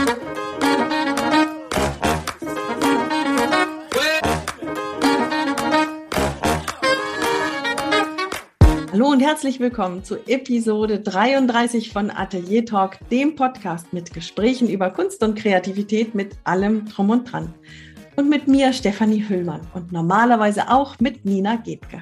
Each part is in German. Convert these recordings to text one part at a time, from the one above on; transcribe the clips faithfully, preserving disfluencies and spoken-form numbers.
Hallo und herzlich willkommen zu Episode dreiunddreißig von Atelier Talk, dem Podcast mit Gesprächen über Kunst und Kreativität mit allem Drum und Dran. Und mit mir Stefanie Hüllmann und normalerweise auch mit Nina Gebke.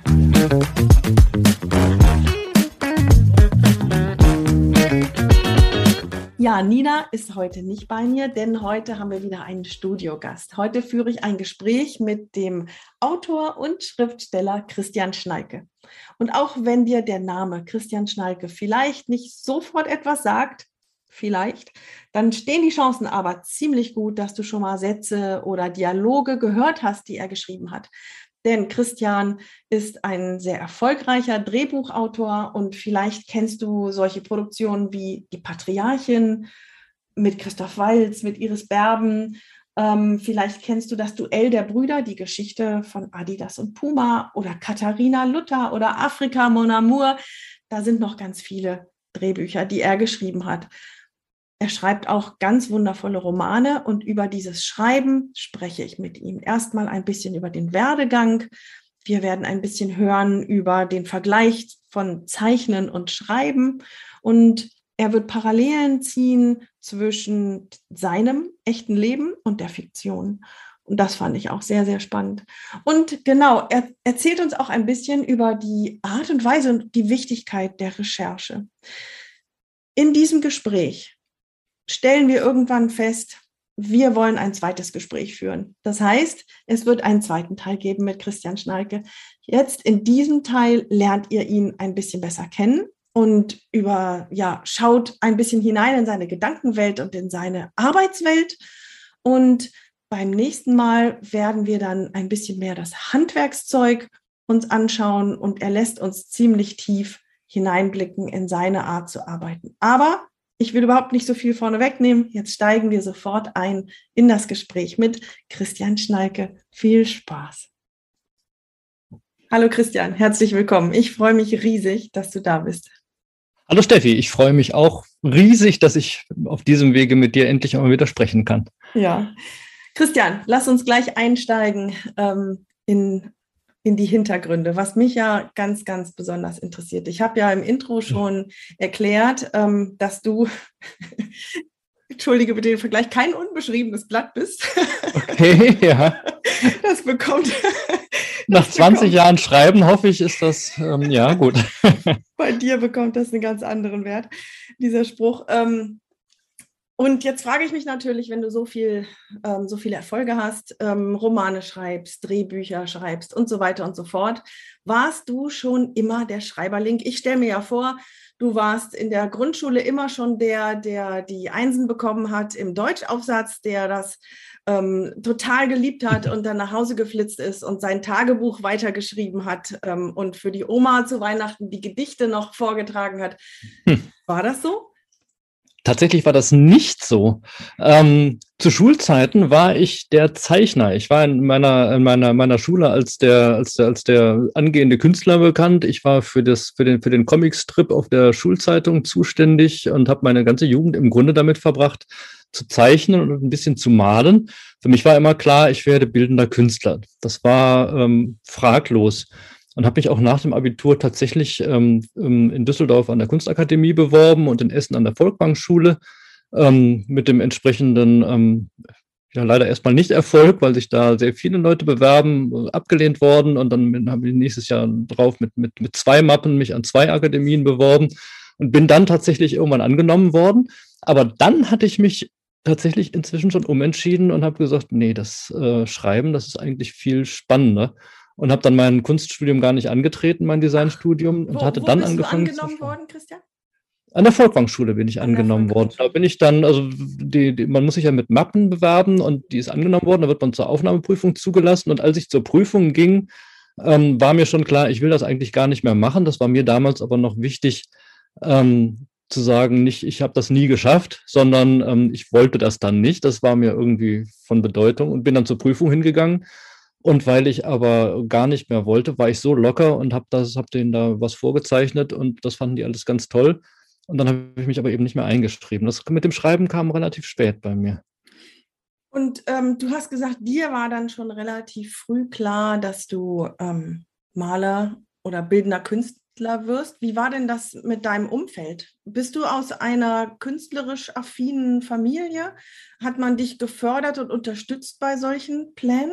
Ja, Nina ist heute nicht bei mir, denn heute haben wir wieder einen Studiogast. Heute führe ich ein Gespräch mit dem Autor und Schriftsteller Christian Schnalke. Und auch wenn dir der Name Christian Schnalke vielleicht nicht sofort etwas sagt, vielleicht, dann stehen die Chancen aber ziemlich gut, dass du schon mal Sätze oder Dialoge gehört hast, die er geschrieben hat. Denn Christian ist ein sehr erfolgreicher Drehbuchautor und vielleicht kennst du solche Produktionen wie Die Patriarchin mit Christoph Waltz, mit Iris Berben. Ähm, vielleicht kennst du das Duell der Brüder, die Geschichte von Adidas und Puma oder Katharina Luther oder Afrika Mon Amour. Da sind noch ganz viele Drehbücher, die er geschrieben hat. Er schreibt auch ganz wundervolle Romane und über dieses Schreiben spreche ich mit ihm. Erstmal ein bisschen über den Werdegang. Wir werden ein bisschen hören über den Vergleich von Zeichnen und Schreiben und er wird Parallelen ziehen zwischen seinem echten Leben und der Fiktion. Und das fand ich auch sehr, sehr spannend. Und genau, er erzählt uns auch ein bisschen über die Art und Weise und die Wichtigkeit der Recherche. In diesem Gespräch stellen wir irgendwann fest, wir wollen ein zweites Gespräch führen. Das heißt, es wird einen zweiten Teil geben mit Christian Schnalke. Jetzt in diesem Teil lernt ihr ihn ein bisschen besser kennen und über, ja, schaut ein bisschen hinein in seine Gedankenwelt und in seine Arbeitswelt. Und beim nächsten Mal werden wir dann ein bisschen mehr das Handwerkszeug uns anschauen und er lässt uns ziemlich tief hineinblicken in seine Art zu arbeiten. Aber ich will überhaupt nicht so viel vorne wegnehmen. Jetzt steigen wir sofort ein in das Gespräch mit Christian Schnalke. Viel Spaß. Hallo Christian, herzlich willkommen. Ich freue mich riesig, dass du da bist. Hallo Steffi, ich freue mich auch riesig, dass ich auf diesem Wege mit dir endlich einmal wieder sprechen kann. Ja, Christian, lass uns gleich einsteigen ähm, in in die Hintergründe, was mich ja ganz, ganz besonders interessiert. Ich habe ja im Intro schon erklärt, ähm, dass du, entschuldige bitte den Vergleich, kein unbeschriebenes Blatt bist. Okay, ja. Das bekommt... Nach das zwanzig bekommt, Jahren Schreiben hoffe ich, ist das, ähm, ja, gut. Bei dir bekommt das einen ganz anderen Wert, dieser Spruch. Ähm, Und jetzt frage ich mich natürlich, wenn du so viel, ähm, so viele Erfolge hast, ähm, Romane schreibst, Drehbücher schreibst und so weiter und so fort, warst du schon immer der Schreiberling? Ich stelle mir ja vor, du warst in der Grundschule immer schon der, der die Einsen bekommen hat im Deutschaufsatz, der das ähm, total geliebt hat und dann nach Hause geflitzt ist und sein Tagebuch weitergeschrieben hat ähm, und für die Oma zu Weihnachten die Gedichte noch vorgetragen hat. Hm. War das so? Tatsächlich war das nicht so. Ähm, zu Schulzeiten war ich der Zeichner. Ich war in meiner, in meiner, meiner Schule als der, als der, als der angehende Künstler bekannt. Ich war für das, für den, für den Comicstrip auf der Schulzeitung zuständig und habe meine ganze Jugend im Grunde damit verbracht, zu zeichnen und ein bisschen zu malen. Für mich war immer klar, ich werde bildender Künstler. Das war ähm, fraglos. Und habe mich auch nach dem Abitur tatsächlich ähm, in Düsseldorf an der Kunstakademie beworben und in Essen an der Volkwang-Schule ähm, mit dem entsprechenden, ähm, ja leider erstmal nicht Erfolg, weil sich da sehr viele Leute bewerben, abgelehnt worden und dann habe ich nächstes Jahr drauf mit, mit, mit zwei Mappen mich an zwei Akademien beworben und bin dann tatsächlich irgendwann angenommen worden. Aber dann hatte ich mich tatsächlich inzwischen schon umentschieden und habe gesagt, nee, das äh, Schreiben, das ist eigentlich viel spannender. Und habe dann mein Kunststudium gar nicht angetreten, mein Designstudium. Und wo, hatte wo dann bist angefangen. Du angenommen worden, Christian? An der Volkwang-Schule bin ich An angenommen worden. Da bin ich dann, also die, die, man muss sich ja mit Mappen bewerben und die ist angenommen worden. Da wird man zur Aufnahmeprüfung zugelassen. Und als ich zur Prüfung ging, ähm, war mir schon klar, ich will das eigentlich gar nicht mehr machen. Das war mir damals aber noch wichtig, ähm, zu sagen, nicht, ich habe das nie geschafft, sondern ähm, ich wollte das dann nicht. Das war mir irgendwie von Bedeutung und bin dann zur Prüfung hingegangen. Und weil ich aber gar nicht mehr wollte, war ich so locker und habe das, habe denen da was vorgezeichnet und das fanden die alles ganz toll. Und dann habe ich mich aber eben nicht mehr eingeschrieben. Das mit dem Schreiben kam relativ spät bei mir. Und ähm, du hast gesagt, dir war dann schon relativ früh klar, dass du ähm, Maler oder bildender Künstler wirst. Wie war denn das mit deinem Umfeld? Bist du aus einer künstlerisch affinen Familie? Hat man dich gefördert und unterstützt bei solchen Plänen?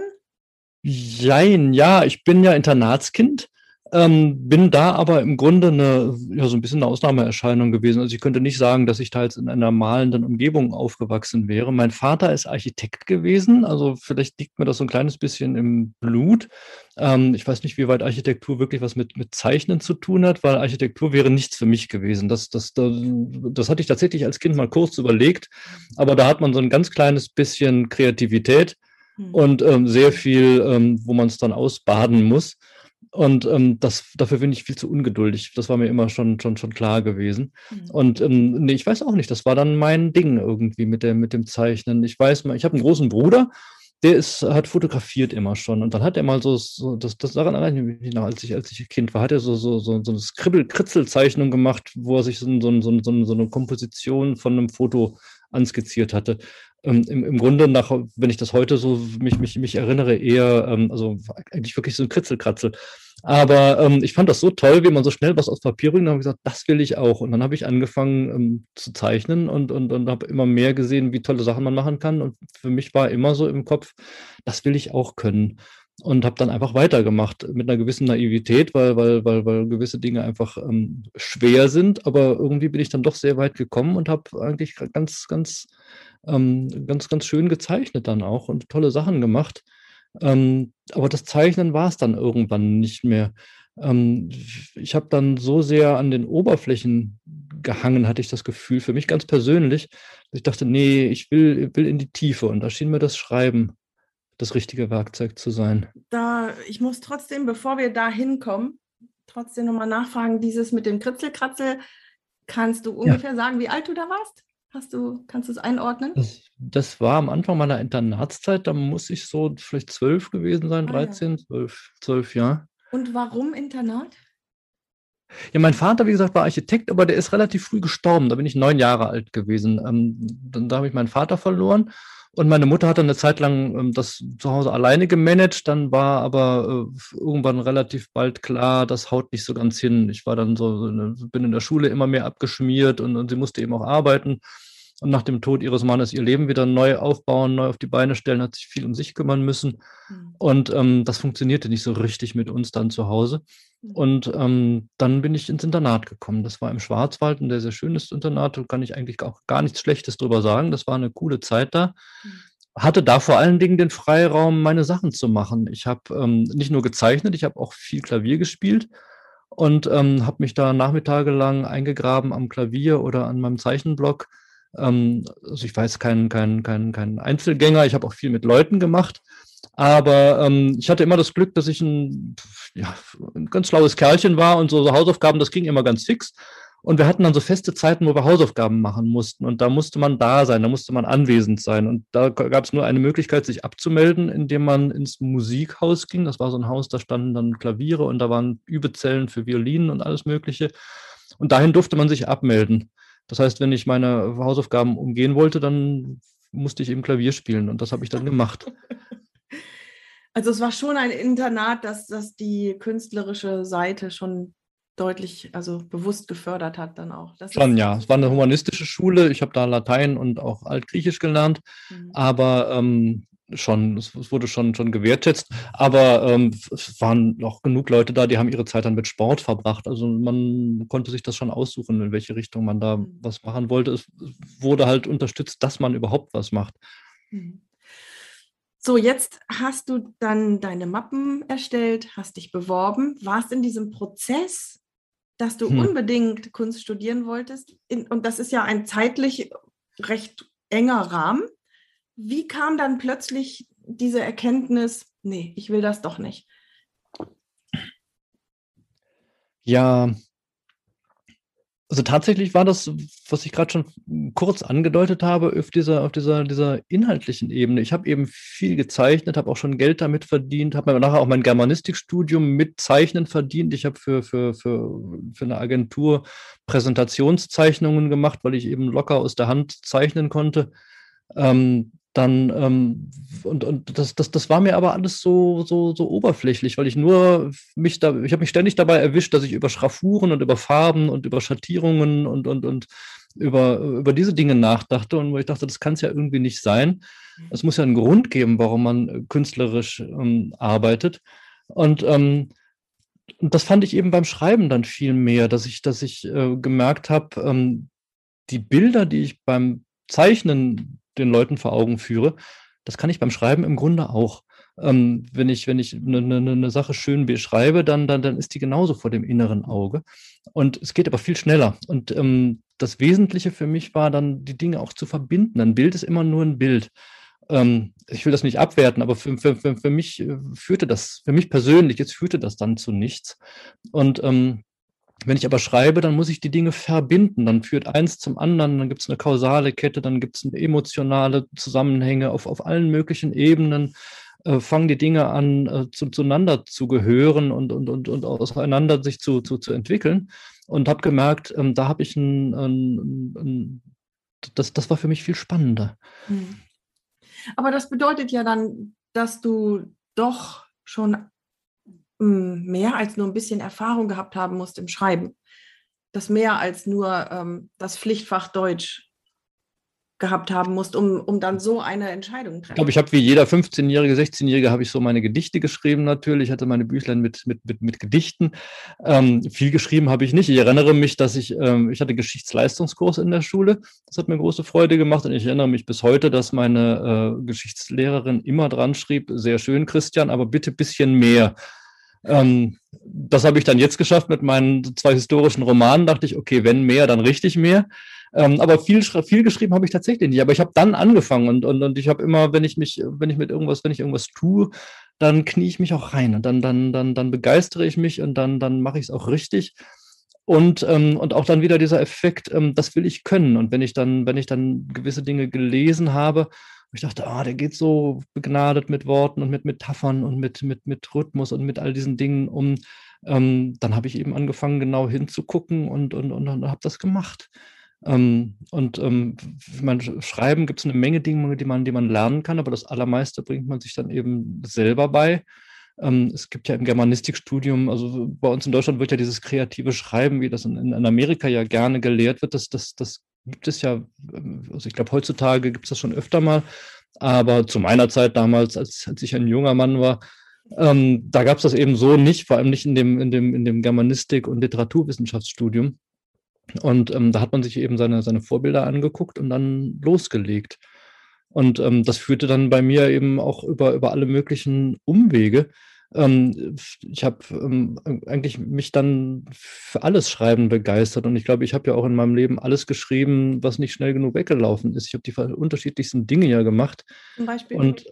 Jein, ja, ich bin ja Internatskind, ähm, bin da aber im Grunde eine, ja, so ein bisschen eine Ausnahmeerscheinung gewesen. Also ich könnte nicht sagen, dass ich da jetzt in einer malenden Umgebung aufgewachsen wäre. Mein Vater ist Architekt gewesen, also vielleicht liegt mir das so ein kleines bisschen im Blut. Ähm, ich weiß nicht, wie weit Architektur wirklich was mit, mit Zeichnen zu tun hat, weil Architektur wäre nichts für mich gewesen. Das, das, das, das hatte ich tatsächlich als Kind mal kurz überlegt, aber da hat man so ein ganz kleines bisschen Kreativität und ähm, sehr viel, ähm, wo man es dann ausbaden muss. Und ähm, das, dafür bin ich viel zu ungeduldig. Das war mir immer schon, schon, schon klar gewesen. Mhm. Und ähm, nee, ich weiß auch nicht, das war dann mein Ding irgendwie mit, der, mit dem Zeichnen. Ich weiß mal, ich habe einen großen Bruder, der ist, hat fotografiert immer schon. Und dann hat er mal so, so das, das daran erinnere ich mich noch, als ich, als ich Kind war, hat er so, so, so, so eine Skribbel-Kritzel-Zeichnung gemacht, wo er sich so, so, so, so, so eine Komposition von einem Foto anskizziert hatte. Ähm, im, Im Grunde, nach, wenn ich das heute so mich, mich, mich erinnere, eher, ähm, also eigentlich wirklich so ein Kritzelkratzel. Aber ähm, ich fand das so toll, wie man so schnell was aus Papier bringt. Dann habe ich gesagt, das will ich auch. Und dann habe ich angefangen ähm, zu zeichnen und, und, und habe immer mehr gesehen, wie tolle Sachen man machen kann. Und für mich war immer so im Kopf, das will ich auch können. Und habe dann einfach weitergemacht mit einer gewissen Naivität, weil, weil, weil, weil gewisse Dinge einfach ähm, schwer sind. Aber irgendwie bin ich dann doch sehr weit gekommen und habe eigentlich ganz, ganz, ähm, ganz, ganz schön gezeichnet dann auch und tolle Sachen gemacht. Ähm, aber das Zeichnen war es dann irgendwann nicht mehr. Ähm, ich habe dann so sehr an den Oberflächen gehangen, hatte ich das Gefühl, für mich ganz persönlich, dass ich dachte, nee, ich will, will in die Tiefe. Und da schien mir das Schreiben das richtige Werkzeug zu sein. Da, ich muss trotzdem, bevor wir da hinkommen, trotzdem nochmal nachfragen, dieses mit dem Kritzelkratzel, kannst du Ja, ungefähr sagen, wie alt du da warst? Hast du, kannst du es einordnen? das, das war am Anfang meiner Internatszeit, da muss ich so vielleicht zwölf gewesen sein, Ah ja. dreizehn, zwölf, zwölf, ja. Und warum Internat? Ja, mein Vater, wie gesagt, war Architekt, aber der ist relativ früh gestorben. Da bin ich neun Jahre alt gewesen. Ähm, dann, da habe ich meinen Vater verloren. Und meine Mutter hat dann eine Zeit lang ähm, das zu Hause alleine gemanagt. Dann war aber äh, irgendwann relativ bald klar, das haut nicht so ganz hin. Ich war dann so, so bin in der Schule immer mehr abgeschmiert und, und sie musste eben auch arbeiten. Und nach dem Tod ihres Mannes ihr Leben wieder neu aufbauen, neu auf die Beine stellen, hat sich viel um sich kümmern müssen. Hm. Und ähm, das funktionierte nicht so richtig mit uns dann zu Hause. Und ähm, dann bin ich ins Internat gekommen. Das war im Schwarzwald, ein sehr, sehr schönes Internat. Da kann ich eigentlich auch gar nichts Schlechtes drüber sagen. Das war eine coole Zeit da. Hatte da vor allen Dingen den Freiraum, meine Sachen zu machen. Ich habe ähm, nicht nur gezeichnet, ich habe auch viel Klavier gespielt und ähm, habe mich da Nachmittage lang eingegraben am Klavier oder an meinem Zeichenblock. Ähm, also ich war jetzt kein, kein, kein, kein Einzelgänger, ich habe auch viel mit Leuten gemacht. Aber ähm, ich hatte immer das Glück, dass ich ein, ja, ein ganz schlaues Kerlchen war und so, so Hausaufgaben, das ging immer ganz fix. Und wir hatten dann so feste Zeiten, wo wir Hausaufgaben machen mussten. Und da musste man da sein, da musste man anwesend sein. Und da gab es nur eine Möglichkeit, sich abzumelden, indem man ins Musikhaus ging. Das war so ein Haus, da standen dann Klaviere und da waren Übezellen für Violinen und alles Mögliche. Und dahin durfte man sich abmelden. Das heißt, wenn ich meine Hausaufgaben umgehen wollte, dann musste ich eben Klavier spielen. Und das habe ich dann gemacht. Also es war schon ein Internat, das, das die künstlerische Seite schon deutlich, also bewusst gefördert hat dann auch. Das Schon, ist, ja. das Es war ist eine toll. humanistische Schule. Ich habe da Latein und auch Altgriechisch gelernt, Mhm. aber ähm, schon, es, es wurde schon, schon gewertschätzt. Aber ähm, es waren noch genug Leute da, die haben ihre Zeit dann mit Sport verbracht. Also man konnte sich das schon aussuchen, in welche Richtung man da Mhm. was machen wollte. Es wurde halt unterstützt, dass man überhaupt was macht. Mhm. So, jetzt hast du dann deine Mappen erstellt, hast dich beworben, warst in diesem Prozess, dass du Hm. unbedingt Kunst studieren wolltest. In, und das ist ja ein zeitlich recht enger Rahmen. Wie kam dann plötzlich diese Erkenntnis, nee, ich will das doch nicht? Ja, Also tatsächlich war das, was ich gerade schon kurz angedeutet habe, auf dieser, auf dieser, dieser inhaltlichen Ebene. Ich habe eben viel gezeichnet, habe auch schon Geld damit verdient, habe mir nachher auch mein Germanistikstudium mit Zeichnen verdient. Ich habe für, für, für, für eine Agentur Präsentationszeichnungen gemacht, weil ich eben locker aus der Hand zeichnen konnte. Ähm, dann, ähm, und, und das, das, das war mir aber alles so, so, so oberflächlich, weil ich nur mich da, ich habe mich ständig dabei erwischt, dass ich über Schraffuren und über Farben und über Schattierungen und, und, und über, über diese Dinge nachdachte und wo ich dachte, das kann es ja irgendwie nicht sein. Es muss ja einen Grund geben, warum man künstlerisch ähm, arbeitet. Und, ähm, und das fand ich eben beim Schreiben dann viel mehr, dass ich, dass ich äh, gemerkt habe, ähm, die Bilder, die ich beim Zeichnen den Leuten vor Augen führe, das kann ich beim Schreiben im Grunde auch. Ähm, wenn ich, wenn ich eine, eine, eine Sache schön beschreibe, dann, dann, dann ist die genauso vor dem inneren Auge. Und es geht aber viel schneller. Und ähm, das Wesentliche für mich war dann, die Dinge auch zu verbinden. Ein Bild ist immer nur ein Bild. Ähm, ich will das nicht abwerten, aber für, für, für, für mich führte das, für mich persönlich, jetzt führte das dann zu nichts. Und ähm, wenn ich aber schreibe, dann muss ich die Dinge verbinden. Dann führt eins zum anderen, dann gibt es eine kausale Kette, dann gibt es emotionale Zusammenhänge auf, auf allen möglichen Ebenen. Äh, fangen die Dinge an, äh, zu, zueinander zu gehören und, und, und, und auseinander sich zu, zu, zu entwickeln. Und habe gemerkt, ähm, da habe ich ein, ein, ein das, das war für mich viel spannender. Aber das bedeutet ja dann, dass du doch schon mehr als nur ein bisschen Erfahrung gehabt haben musst im Schreiben. Das mehr als nur ähm, das Pflichtfach Deutsch gehabt haben musst, um, um dann so eine Entscheidung zu treffen. Ich glaube, ich habe wie jeder fünfzehnjährige, sechzehnjährige habe ich so meine Gedichte geschrieben natürlich. Ich hatte meine Büchlein mit, mit, mit, mit Gedichten. Ähm, viel geschrieben habe ich nicht. Ich erinnere mich, dass ich, ähm, ich hatte Geschichtsleistungskurs in der Schule. Das hat mir große Freude gemacht und ich erinnere mich bis heute, dass meine äh, Geschichtslehrerin immer dran schrieb, sehr schön, Christian, aber bitte ein bisschen mehr. Ähm, das habe ich dann jetzt geschafft mit meinen zwei historischen Romanen. Dachte ich, okay, wenn mehr, dann richtig mehr. Ähm, aber viel, viel geschrieben habe ich tatsächlich nicht. Aber ich habe dann angefangen und, und, und ich habe immer, wenn ich mich, wenn ich mit irgendwas, wenn ich irgendwas tue, dann knie ich mich auch rein und dann, dann, dann, dann begeistere ich mich und dann, dann mache ich es auch richtig. Und, ähm, und auch dann wieder dieser Effekt, ähm, das will ich können. Und wenn ich dann, wenn ich dann gewisse Dinge gelesen habe, ich dachte, ah, der geht so begnadet mit Worten und mit Metaphern und mit, mit, mit Rhythmus und mit all diesen Dingen um. Ähm, dann habe ich eben angefangen, genau hinzugucken und, und, und, und habe das gemacht. Ähm, und ähm, mein Schreiben gibt es eine Menge Dinge, die man, die man lernen kann, aber das Allermeiste bringt man sich dann eben selber bei. Ähm, es gibt ja im Germanistikstudium, also bei uns in Deutschland wird ja dieses kreative Schreiben, wie das in, in Amerika ja gerne gelehrt wird, das, das, das gibt es ja, also ich glaube, heutzutage gibt es das schon öfter mal, aber zu meiner Zeit damals, als, als ich ein junger Mann war, ähm, da gab es das eben so nicht, vor allem nicht in dem, in dem, in dem Germanistik- und Literaturwissenschaftsstudium. Und ähm, da hat man sich eben seine, seine Vorbilder angeguckt und dann losgelegt. Und ähm, das führte dann bei mir eben auch über, über alle möglichen Umwege. Ähm, ich habe ähm, eigentlich mich dann für alles Schreiben begeistert. Und ich glaube, ich habe ja auch in meinem Leben alles geschrieben, was nicht schnell genug weggelaufen ist. Ich habe die unterschiedlichsten Dinge ja gemacht. Zum Beispiel? Und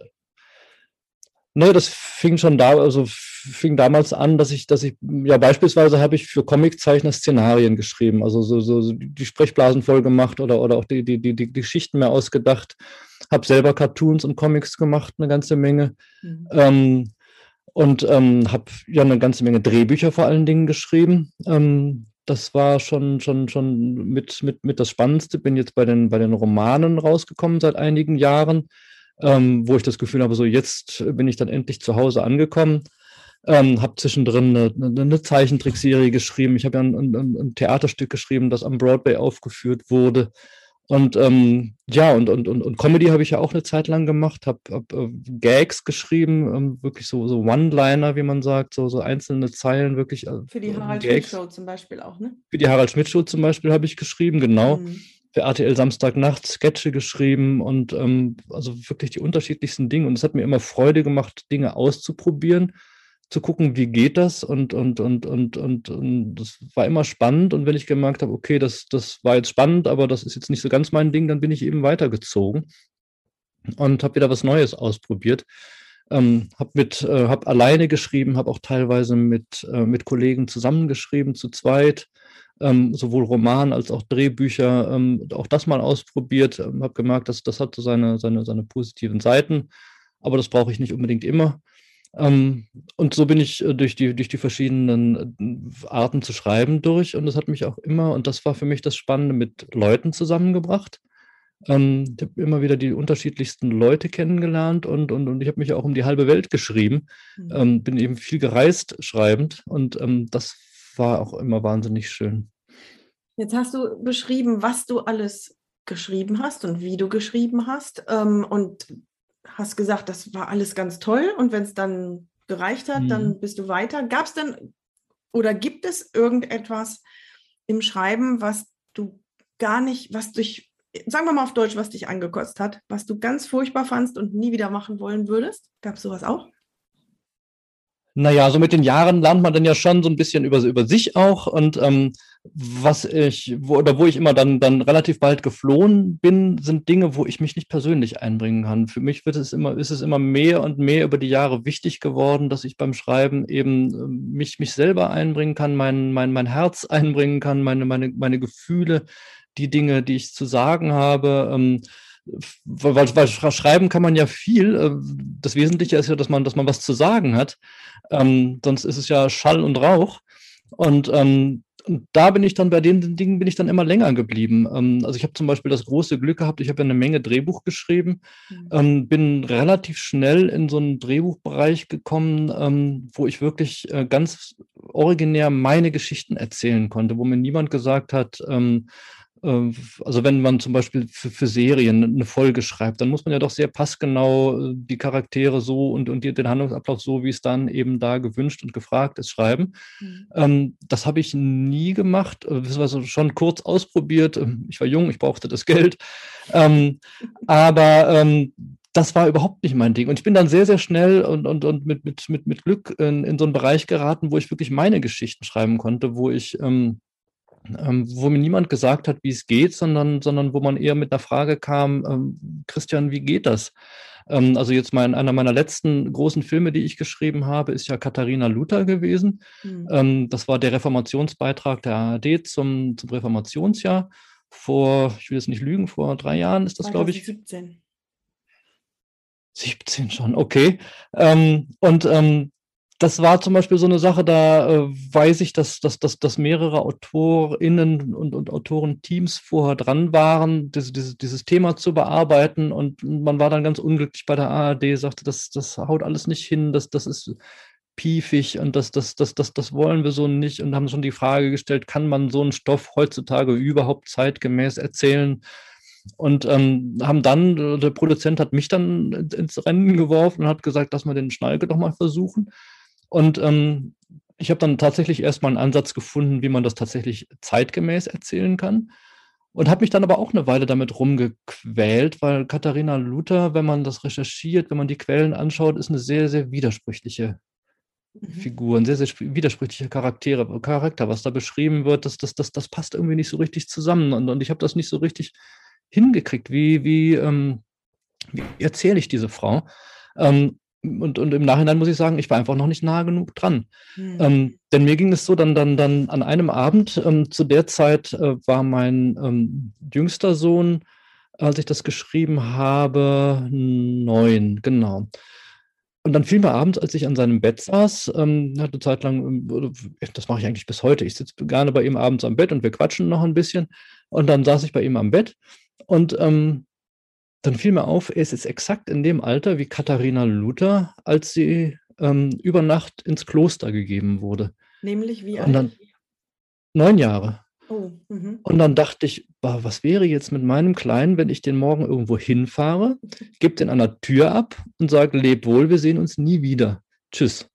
Ne, das fing schon da, also fing damals an, dass ich, dass ich, ja, beispielsweise habe ich für Comiczeichner Szenarien geschrieben, also so, so die Sprechblasen voll gemacht oder, oder auch die, die, die, die Geschichten mehr ausgedacht, habe selber Cartoons und Comics gemacht, eine ganze Menge. Mhm. Ähm, und ähm, habe ja eine ganze Menge Drehbücher vor allen Dingen geschrieben. Ähm, das war schon, schon, schon mit, mit, mit das Spannendste. Bin jetzt bei den, bei den Romanen rausgekommen seit einigen Jahren. Ähm, wo ich das Gefühl habe, so jetzt bin ich dann endlich zu Hause angekommen. Ähm, habe zwischendrin eine, eine, eine Zeichentrickserie geschrieben. Ich habe ja ein, ein, ein Theaterstück geschrieben, das am Broadway aufgeführt wurde. Und ähm, ja, und, und, und, und Comedy habe ich ja auch eine Zeit lang gemacht, habe hab, äh, Gags geschrieben, ähm, wirklich so, so One-Liner, wie man sagt, so, so einzelne Zeilen, wirklich. Äh, Für die Harald Schmidt-Show zum Beispiel auch, ne? Für die Harald Schmidt-Show zum Beispiel habe ich geschrieben, genau. Mhm. Für R T L Samstagnacht Sketche geschrieben und ähm, also wirklich die unterschiedlichsten Dinge. Und es hat mir immer Freude gemacht, Dinge auszuprobieren, zu gucken, wie geht das und, und, und, und, und, und das war immer spannend. Und wenn ich gemerkt habe, okay, das, das war jetzt spannend, aber das ist jetzt nicht so ganz mein Ding, dann bin ich eben weitergezogen und habe wieder was Neues ausprobiert. Ähm, habe mit, äh, hab alleine geschrieben, habe auch teilweise mit, äh, mit Kollegen zusammengeschrieben, zu zweit. ähm, sowohl Roman als auch Drehbücher, ähm, auch das mal ausprobiert, ähm, habe gemerkt, dass das hat so seine, seine, seine positiven Seiten, aber das brauche ich nicht unbedingt immer. Ähm, und so bin ich äh, durch die, durch die verschiedenen äh, Arten zu schreiben durch und das hat mich auch immer, und das war für mich das Spannende, mit Leuten zusammengebracht. Ähm, ich habe immer wieder die unterschiedlichsten Leute kennengelernt und, und, und ich habe mich auch um die halbe Welt geschrieben, Mhm. ähm, bin eben viel gereist schreibend und ähm, das war auch immer wahnsinnig schön. Jetzt hast du beschrieben, was du alles geschrieben hast und wie du geschrieben hast, ähm, und hast gesagt, das war alles ganz toll. Und wenn es dann gereicht hat, Mhm. dann bist du weiter. Gab es denn oder gibt es irgendetwas im Schreiben, was du gar nicht, was dich, sagen wir mal auf Deutsch, was dich angekotzt hat, was du ganz furchtbar fandst und nie wieder machen wollen würdest? Gab es sowas auch? Naja, so mit den Jahren lernt man dann ja schon so ein bisschen über, über sich auch und ähm, was ich, wo, oder wo ich immer dann, dann relativ bald geflohen bin, sind Dinge, wo ich mich nicht persönlich einbringen kann. Für mich wird es immer, ist es immer mehr und mehr über die Jahre wichtig geworden, dass ich beim Schreiben eben ähm, mich, mich selber einbringen kann, mein, mein, mein Herz einbringen kann, meine, meine, meine Gefühle, die Dinge, die ich zu sagen habe. Ähm, weil, weil schreiben kann man ja viel. äh, Das Wesentliche ist ja, dass man, dass man was zu sagen hat. Ähm, sonst ist es ja Schall und Rauch. Und, ähm, und da bin ich dann, bei den Dingen bin ich dann immer länger geblieben. Ähm, also ich habe zum Beispiel das große Glück gehabt, ich habe ja eine Menge Drehbuch geschrieben, Mhm. ähm, bin relativ schnell in so einen Drehbuchbereich gekommen, ähm, wo ich wirklich äh, ganz originär meine Geschichten erzählen konnte, wo mir niemand gesagt hat, ähm, also wenn man zum Beispiel für, für Serien eine Folge schreibt, dann muss man ja doch sehr passgenau äh, die Charaktere so und, und den Handlungsablauf so, wie es dann eben da gewünscht und gefragt ist, schreiben. Mhm. Ähm, das habe ich nie gemacht, also schon kurz ausprobiert. Ich war jung, ich brauchte das Geld. Ähm, aber ähm, das war überhaupt nicht mein Ding. Und ich bin dann sehr, sehr schnell und, und, und mit, mit, mit, mit Glück in, in so einen Bereich geraten, wo ich wirklich meine Geschichten schreiben konnte, wo ich ähm, ähm, wo mir niemand gesagt hat, wie es geht, sondern, sondern wo man eher mit einer Frage kam, ähm, Christian, wie geht das? Ähm, also jetzt mein, einer meiner letzten großen Filme, die ich geschrieben habe, ist ja Katharina Luther gewesen. Mhm. Ähm, das war der Reformationsbeitrag der A R D zum, zum Reformationsjahr. Vor, ich will jetzt nicht lügen, vor drei Jahren ist das, glaube ich, zweitausendsiebzehn. siebzehn schon, okay. Ähm, und ähm, das war zum Beispiel so eine Sache, da äh, weiß ich, dass, dass, dass, dass mehrere AutorInnen und, und Autorenteams vorher dran waren, dieses, dieses, dieses Thema zu bearbeiten. Und man war dann ganz unglücklich bei der A R D, sagte, das, das haut alles nicht hin, das, das ist piefig und das, das, das, das, das wollen wir so nicht. Und haben schon die Frage gestellt, kann man so einen Stoff heutzutage überhaupt zeitgemäß erzählen? Und ähm, haben dann, äh, der Produzent hat mich dann ins Rennen geworfen und hat gesagt, lass mal den Schnalke doch mal versuchen. Und ähm, ich habe dann tatsächlich erstmal einen Ansatz gefunden, wie man das tatsächlich zeitgemäß erzählen kann. Und habe mich dann aber auch eine Weile damit rumgequält, weil Katharina Luther, wenn man das recherchiert, wenn man die Quellen anschaut, ist eine sehr, sehr widersprüchliche Mhm. Figur, ein sehr, sehr widersprüchlicher Charaktere, Charakter, was da beschrieben wird, das, das, das, das passt irgendwie nicht so richtig zusammen. Und, und ich habe das nicht so richtig hingekriegt. Wie, wie, ähm, wie erzähle ich diese Frau? Ähm, und, und im Nachhinein muss ich sagen, ich war einfach noch nicht nah genug dran. Mhm. Ähm, denn mir ging es so, dann, dann, dann an einem Abend, ähm, zu der Zeit äh, war mein ähm, jüngster Sohn, als ich das geschrieben habe, neun, genau. Und dann fiel mir abends, als ich an seinem Bett saß, ähm, hatte eine Zeit lang, ähm, das mache ich eigentlich bis heute, ich sitze gerne bei ihm abends am Bett und wir quatschen noch ein bisschen. Und dann saß ich bei ihm am Bett und ähm, dann fiel mir auf, er ist jetzt exakt in dem Alter wie Katharina Luther, als sie ähm, über Nacht ins Kloster gegeben wurde. Nämlich wie Und alt? dann neun Jahre. Oh, mhm. Und dann dachte ich, boah, was wäre jetzt mit meinem Kleinen, wenn ich den morgen irgendwo hinfahre, gebe den an der Tür ab und sage, leb wohl, wir sehen uns nie wieder. Tschüss.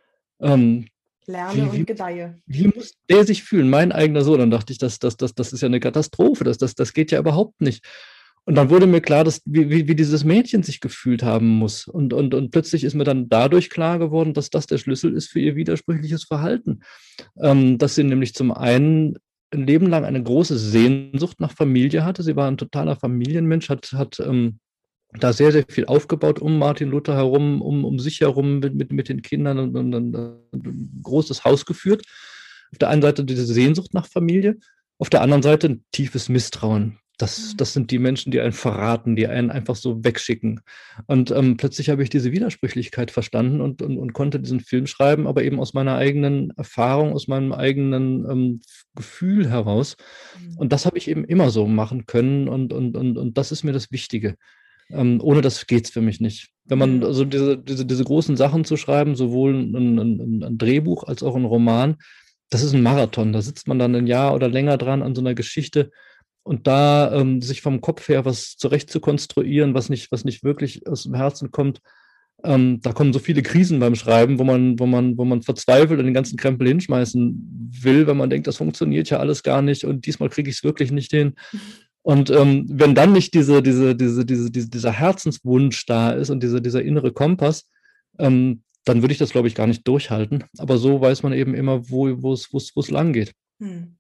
Ähm, Lerne wie, und wie, gedeihe. wie muss der sich fühlen? Mein eigener Sohn. Dann dachte ich, das, das, das, das ist ja eine Katastrophe, das, das, das geht ja überhaupt nicht. Und dann wurde mir klar, dass, wie, wie, wie dieses Mädchen sich gefühlt haben muss. Und, und, und plötzlich ist mir dann dadurch klar geworden, dass das der Schlüssel ist für ihr widersprüchliches Verhalten. Ähm, dass sie nämlich zum einen ein Leben lang eine große Sehnsucht nach Familie hatte. Sie war ein totaler Familienmensch, hat, hat ähm, da sehr, sehr viel aufgebaut um Martin Luther herum, um, um sich herum mit, mit, mit den Kindern und, und, und ein großes Haus geführt. Auf der einen Seite diese Sehnsucht nach Familie, auf der anderen Seite ein tiefes Misstrauen. Das, das sind die Menschen, die einen verraten, die einen einfach so wegschicken. Und ähm, plötzlich habe ich diese Widersprüchlichkeit verstanden und, und, und konnte diesen Film schreiben, aber eben aus meiner eigenen Erfahrung, aus meinem eigenen ähm, Gefühl heraus. Und das habe ich eben immer so machen können und, und, und, und das ist mir das Wichtige. Ähm, ohne das geht's für mich nicht. Wenn man also diese, diese, diese großen Sachen zu schreiben, sowohl ein, ein, ein Drehbuch als auch ein Roman, das ist ein Marathon. Da sitzt man dann ein Jahr oder länger dran an so einer Geschichte. Und da ähm, sich vom Kopf her was zurecht zu konstruieren, was nicht, was nicht wirklich aus dem Herzen kommt, ähm, da kommen so viele Krisen beim Schreiben, wo man, wo man, wo man verzweifelt und den ganzen Krempel hinschmeißen will, wenn man denkt, das funktioniert ja alles gar nicht und diesmal kriege ich es wirklich nicht hin. Und ähm, wenn dann nicht diese, diese, diese, diese, diese, dieser Herzenswunsch da ist und diese, dieser innere Kompass, ähm, dann würde ich das, glaube ich, gar nicht durchhalten. Aber so weiß man eben immer, wo wo es, wo es, wo es lang geht. Hm.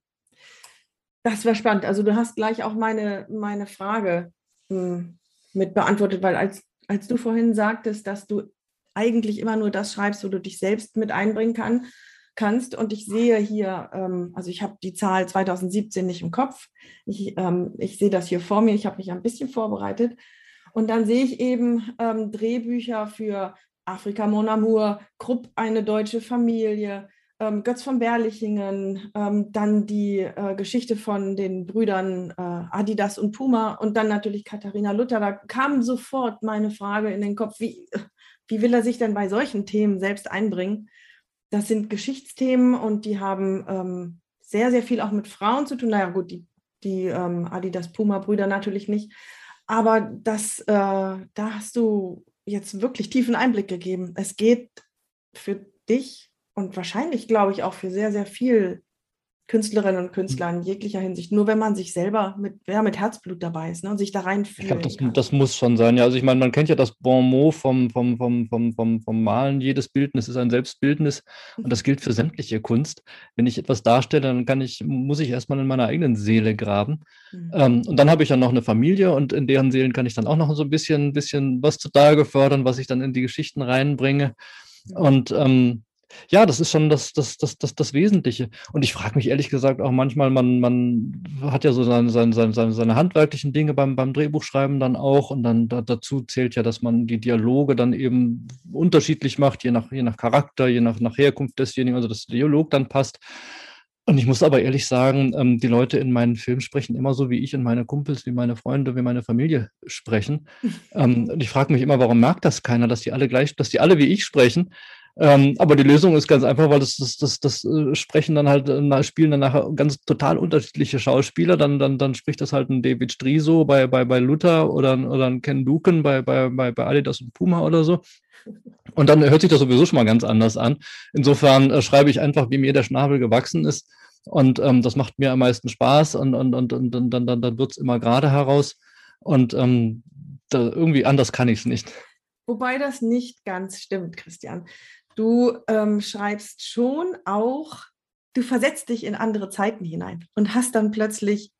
Das war spannend. Also du hast gleich auch meine, meine Frage hm, mit beantwortet, weil als, als du vorhin sagtest, dass du eigentlich immer nur das schreibst, wo du dich selbst mit einbringen kann, kannst. Und ich sehe hier, ähm, also ich habe die Zahl zwanzig siebzehn nicht im Kopf. Ich, ähm, ich sehe das hier vor mir. Ich habe mich ein bisschen vorbereitet. Und dann sehe ich eben ähm, Drehbücher für Afrika Mon Amour, Krupp, eine deutsche Familie, ähm, Götz von Berlichingen, ähm, dann die äh, Geschichte von den Brüdern äh, Adidas und Puma und dann natürlich Katharina Luther. Da kam sofort meine Frage in den Kopf, wie, wie will er sich denn bei solchen Themen selbst einbringen? Das sind Geschichtsthemen und die haben ähm, sehr, sehr viel auch mit Frauen zu tun. Naja gut, die, die ähm, Adidas-Puma-Brüder natürlich nicht. Aber das, äh, da hast du jetzt wirklich tiefen Einblick gegeben. Es geht für dich und wahrscheinlich, glaube ich, auch für sehr, sehr viel Künstlerinnen und Künstler in jeglicher Hinsicht, nur wenn man sich selber mit, ja, mit Herzblut dabei ist, ne, und sich da Ich glaube, reinfühlen das, kann. das muss schon sein. Ja, also ich meine, man kennt ja das Bon mot vom, vom, vom, vom, vom, vom Malen. Jedes Bildnis ist ein Selbstbildnis und das gilt für sämtliche Kunst. Wenn ich etwas darstelle, dann kann ich, muss ich erstmal in meiner eigenen Seele graben. Mhm. Ähm, und dann habe ich ja noch eine Familie und in deren Seelen kann ich dann auch noch so ein bisschen, bisschen was zutage fördern, was ich dann in die Geschichten reinbringe. Und ähm, ja, das ist schon das, das, das, das, das Wesentliche. Und ich frage mich ehrlich gesagt auch manchmal, man, man hat ja so seine, seine, seine, seine handwerklichen Dinge beim, beim Drehbuchschreiben dann auch. Und dann da, dazu zählt ja, dass man die Dialoge dann eben unterschiedlich macht, je nach, je nach Charakter, je nach, nach Herkunft desjenigen, also dass der Dialog dann passt. Und ich muss aber ehrlich sagen, ähm, die Leute in meinen Filmen sprechen immer so, wie ich und meine Kumpels, wie meine Freunde, wie meine Familie sprechen. Ähm, und ich frage mich immer, warum merkt das keiner, dass die alle gleich, dass die alle wie ich sprechen? Ähm, aber die Lösung ist ganz einfach, weil das, das, das, das äh, sprechen dann halt, äh, spielen dann nachher ganz total unterschiedliche Schauspieler. Dann, dann, dann spricht das halt ein David Striso bei, bei, bei Luther oder, oder ein Ken Duken bei, bei, bei, bei Adidas und Puma oder so. Und dann hört sich das sowieso schon mal ganz anders an. Insofern äh, schreibe ich einfach, wie mir der Schnabel gewachsen ist. Und ähm, das macht mir am meisten Spaß und, und, und, und, und dann, dann, dann wird es immer gerade heraus. Und ähm, da, irgendwie anders kann ich es nicht. Wobei das nicht ganz stimmt, Christian. Du ähm, schreibst schon auch, du versetzt dich in andere Zeiten hinein und hast dann plötzlich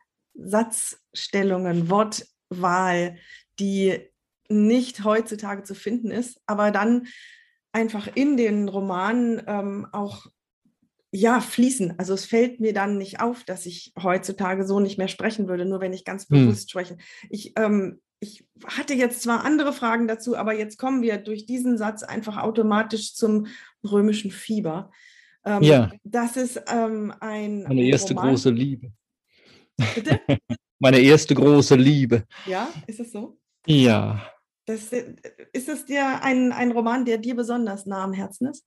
Satzstellungen, Wortwahl, die nicht heutzutage zu finden ist, aber dann einfach in den Romanen ähm, auch ja, fließen. Also es fällt mir dann nicht auf, dass ich heutzutage so nicht mehr sprechen würde, nur wenn ich ganz bewusst hm. spreche. Ich, ähm, ich hatte jetzt zwar andere Fragen dazu, aber jetzt kommen wir durch diesen Satz einfach automatisch zum römischen Fieber. Ähm, ja. Das ist ähm, ein Meine erste Roman. große Liebe. Bitte? Meine erste große Liebe. Ja, ist es so? Ja. Das, ist es dir ein, ein Roman, der dir besonders nah am Herzen ist?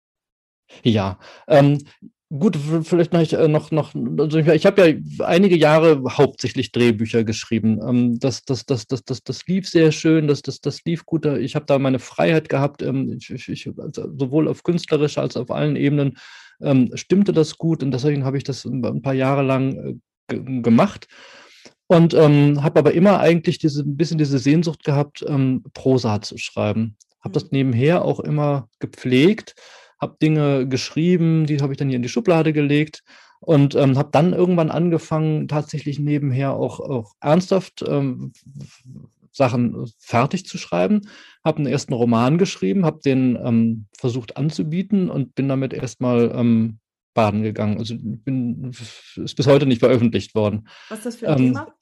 Ja, ähm, gut, vielleicht noch, noch, noch also ich habe ja einige Jahre hauptsächlich Drehbücher geschrieben. Ähm, das, das, das, das, das, das lief sehr schön, das, das, das lief gut. Ich habe da meine Freiheit gehabt, ähm, ich, ich, also sowohl auf künstlerischer als auch auf allen Ebenen ähm, stimmte das gut und deswegen habe ich das ein paar Jahre lang äh, gemacht. Und ähm, habe aber immer eigentlich diese, ein bisschen diese Sehnsucht gehabt, ähm, Prosa zu schreiben. Habe das nebenher auch immer gepflegt, habe Dinge geschrieben, die habe ich dann hier in die Schublade gelegt und ähm, habe dann irgendwann angefangen, tatsächlich nebenher auch, auch ernsthaft ähm, Sachen fertig zu schreiben. Habe einen ersten Roman geschrieben, habe den ähm, versucht anzubieten und bin damit erstmal ähm, baden gegangen. Also bin, ist bis heute nicht veröffentlicht worden. Was ist das für ein Ähm, Thema?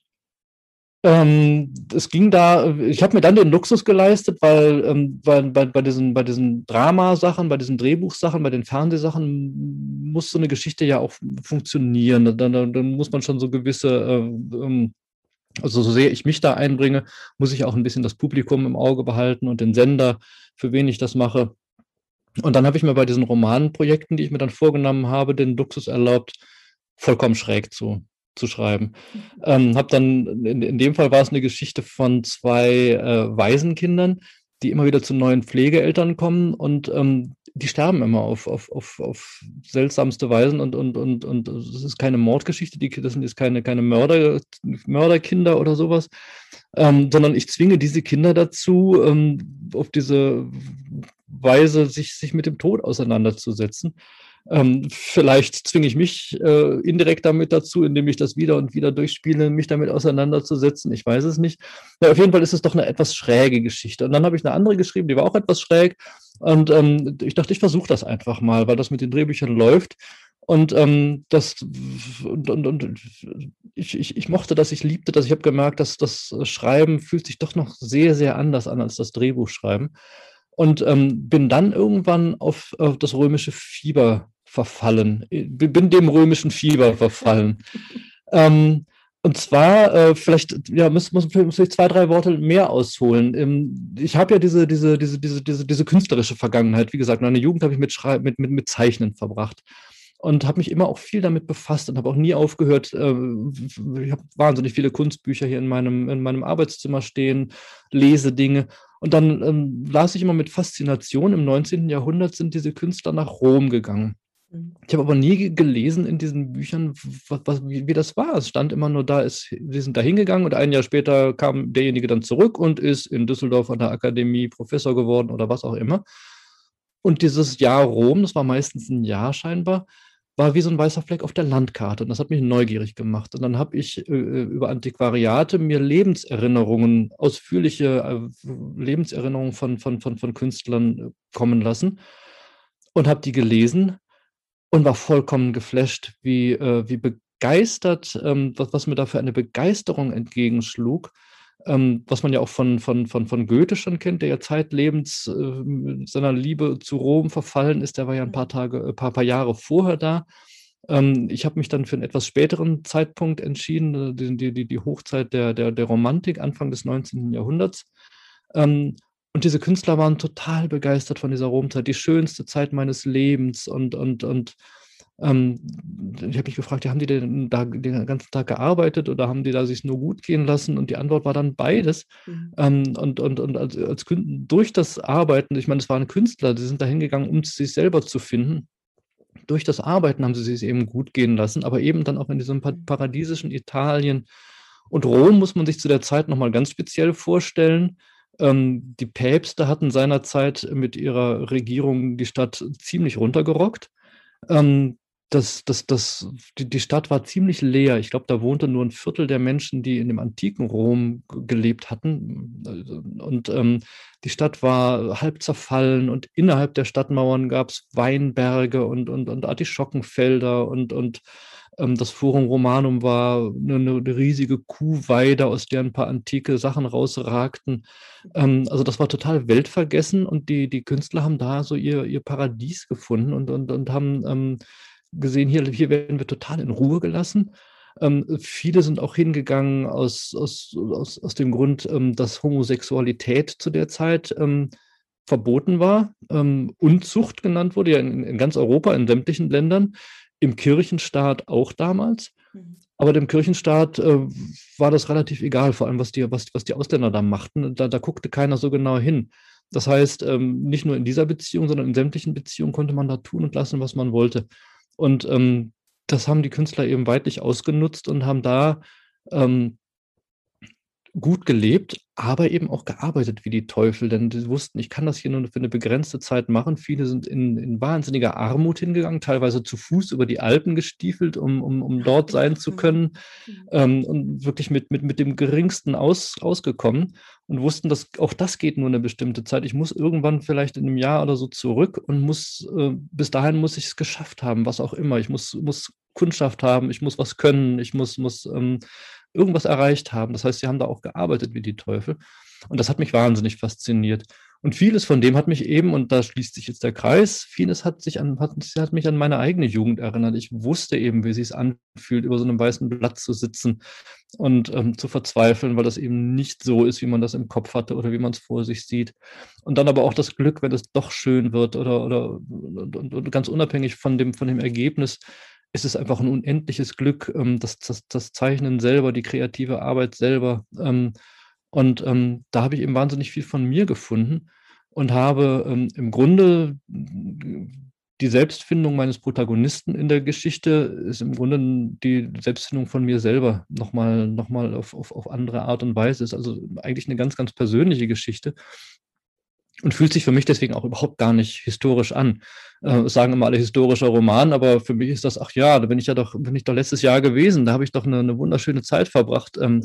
Ähm, es ging da, ich habe mir dann den Luxus geleistet, weil, ähm, weil bei, bei diesen, bei diesen Dramasachen, bei diesen Drehbuchsachen, bei den Fernsehsachen muss so eine Geschichte ja auch funktionieren. Dann, dann, dann muss man schon so gewisse, äh, ähm, also so sehr ich mich da einbringe, muss ich auch ein bisschen das Publikum im Auge behalten und den Sender, für wen ich das mache. Und dann habe ich mir bei diesen Romanprojekten, die ich mir dann vorgenommen habe, den Luxus erlaubt, vollkommen schräg zu, zu schreiben. Ähm, habe dann, in, in dem Fall war es eine Geschichte von zwei äh, Waisenkindern, die immer wieder zu neuen Pflegeeltern kommen und ähm, die sterben immer auf, auf, auf, auf seltsamste Weisen und, und, und, und es ist keine Mordgeschichte, die, das sind jetzt keine, keine Mörder, Mörderkinder oder sowas, ähm, sondern ich zwinge diese Kinder dazu, ähm, auf diese Weise sich, sich mit dem Tod auseinanderzusetzen. Ähm, vielleicht zwinge ich mich äh, indirekt damit dazu, indem ich das wieder und wieder durchspiele, mich damit auseinanderzusetzen. Ich weiß es nicht. Ja, auf jeden Fall ist es doch eine etwas schräge Geschichte. Und dann habe ich eine andere geschrieben, die war auch etwas schräg. Und ähm, ich dachte, ich versuche das einfach mal, weil das mit den Drehbüchern läuft. Und ähm, das und, und, und ich, ich, ich mochte das, ich liebte das. Ich habe gemerkt, dass das Schreiben fühlt sich doch noch sehr, sehr anders an als das Drehbuchschreiben. Und ähm, bin dann irgendwann auf, auf das römische Fieber verfallen. Bin dem römischen Fieber verfallen. ähm, und zwar, äh, vielleicht, ja, muss, muss, muss ich zwei, drei Worte mehr ausholen. Ähm, ich habe ja diese, diese, diese, diese, diese, diese künstlerische Vergangenheit. Wie gesagt, meine Jugend habe ich mit, Schrei mit, mit, mit Zeichnen verbracht. Und habe mich immer auch viel damit befasst und habe auch nie aufgehört. Äh, ich habe wahnsinnig viele Kunstbücher hier in meinem, in meinem Arbeitszimmer stehen, lese Dinge. Und dann ähm, las ich immer mit Faszination, im neunzehnten Jahrhundert sind diese Künstler nach Rom gegangen. Ich habe aber nie gelesen in diesen Büchern, was, was, wie, wie das war. Es stand immer nur da, ist, die sind da hingegangen und ein Jahr später kam derjenige dann zurück und ist in Düsseldorf an der Akademie Professor geworden oder was auch immer. Und dieses Jahr Rom, das war meistens ein Jahr scheinbar, war wie so ein weißer Fleck auf der Landkarte. Und das hat mich neugierig gemacht. Und dann habe ich äh, über Antiquariate mir Lebenserinnerungen, ausführliche äh, Lebenserinnerungen von, von, von, von Künstlern kommen lassen und habe die gelesen und war vollkommen geflasht, wie, äh, wie begeistert, ähm, was, was mir da für eine Begeisterung entgegenschlug. Ähm, was man ja auch von, von, von, von Goethe schon kennt, der ja zeitlebens äh, seiner Liebe zu Rom verfallen ist. Der war ja ein paar Tage, ein paar, paar Jahre vorher da. Ähm, ich habe mich dann für einen etwas späteren Zeitpunkt entschieden, die, die, die Hochzeit der, der, der Romantik, Anfang des neunzehnten Jahrhunderts. Ähm, und diese Künstler waren total begeistert von dieser Romzeit, die schönste Zeit meines Lebens und, und, und Ähm, ich habe mich gefragt, ja, haben die denn da den ganzen Tag gearbeitet oder haben die da sich nur gut gehen lassen? Und die Antwort war dann beides. Mhm. Ähm, und und, und als, als durch das Arbeiten, ich meine, es waren Künstler, die sind da hingegangen, um sich selber zu finden. Durch das Arbeiten haben sie sich eben gut gehen lassen, aber eben dann auch in diesem paradiesischen Italien. Und Rom muss man sich zu der Zeit nochmal ganz speziell vorstellen. Ähm, die Päpste hatten seinerzeit mit ihrer Regierung die Stadt ziemlich runtergerockt. Ähm, Das, das, das, die, die Stadt war ziemlich leer. Ich glaube, da wohnte nur ein Viertel der Menschen, die in dem antiken Rom gelebt hatten. Und ähm, die Stadt war halb zerfallen und innerhalb der Stadtmauern gab es Weinberge und, und, und Artischockenfelder und, und ähm, das Forum Romanum war eine, eine riesige Kuhweide, aus der ein paar antike Sachen rausragten. Ähm, also das war total weltvergessen und die, die Künstler haben da so ihr, ihr Paradies gefunden und, und, und haben ähm, gesehen, hier, hier werden wir total in Ruhe gelassen. Ähm, viele sind auch hingegangen aus, aus, aus, aus dem Grund, ähm, dass Homosexualität zu der Zeit ähm, verboten war, ähm, Unzucht genannt wurde, ja in, in ganz Europa, in sämtlichen Ländern, im Kirchenstaat auch damals. Mhm. Aber dem Kirchenstaat äh, war das relativ egal, vor allem was die, was, was die Ausländer da machten. Da, da guckte keiner so genau hin. Das heißt, ähm, nicht nur in dieser Beziehung, sondern in sämtlichen Beziehungen konnte man da tun und lassen, was man wollte. Und ähm, das haben die Künstler eben weitlich ausgenutzt und haben da ähm, gut gelebt, aber eben auch gearbeitet wie die Teufel, denn die wussten, ich kann das hier nur für eine begrenzte Zeit machen. Viele sind in, in wahnsinniger Armut hingegangen, teilweise zu Fuß über die Alpen gestiefelt, um, um, um dort sein zu können, ähm, und wirklich mit, mit, mit dem Geringsten aus, ausgekommen und wussten, dass auch das geht nur eine bestimmte Zeit. Ich muss irgendwann vielleicht in einem Jahr oder so zurück und muss, äh, bis dahin muss ich es geschafft haben, was auch immer. Ich muss, muss Kundschaft haben, ich muss was können, ich muss, muss ähm, irgendwas erreicht haben. Das heißt, sie haben da auch gearbeitet wie die Teufel. Und das hat mich wahnsinnig fasziniert. Und vieles von dem hat mich eben, und da schließt sich jetzt der Kreis, vieles hat, sich an, hat, hat mich an meine eigene Jugend erinnert. Ich wusste eben, wie es sich anfühlt, über so einem weißen Blatt zu sitzen und ähm, zu verzweifeln, weil das eben nicht so ist, wie man das im Kopf hatte oder wie man es vor sich sieht. Und dann aber auch das Glück, wenn es doch schön wird oder, oder und, und, und ganz unabhängig von dem, von dem Ergebnis, es ist einfach ein unendliches Glück, ähm, das, das, das Zeichnen selber, die kreative Arbeit selber. Ähm, und ähm, da habe ich eben wahnsinnig viel von mir gefunden und habe ähm, im Grunde die Selbstfindung meines Protagonisten in der Geschichte ist im Grunde die Selbstfindung von mir selber nochmal noch mal auf, auf, auf andere Art und Weise. Ist also eigentlich eine ganz, ganz persönliche Geschichte. Und fühlt sich für mich deswegen auch überhaupt gar nicht historisch an. Äh, sagen immer alle historischer Roman, aber für mich ist das, ach ja, da bin ich ja doch, bin ich doch letztes Jahr gewesen, da habe ich doch eine, eine wunderschöne Zeit verbracht. Ähm,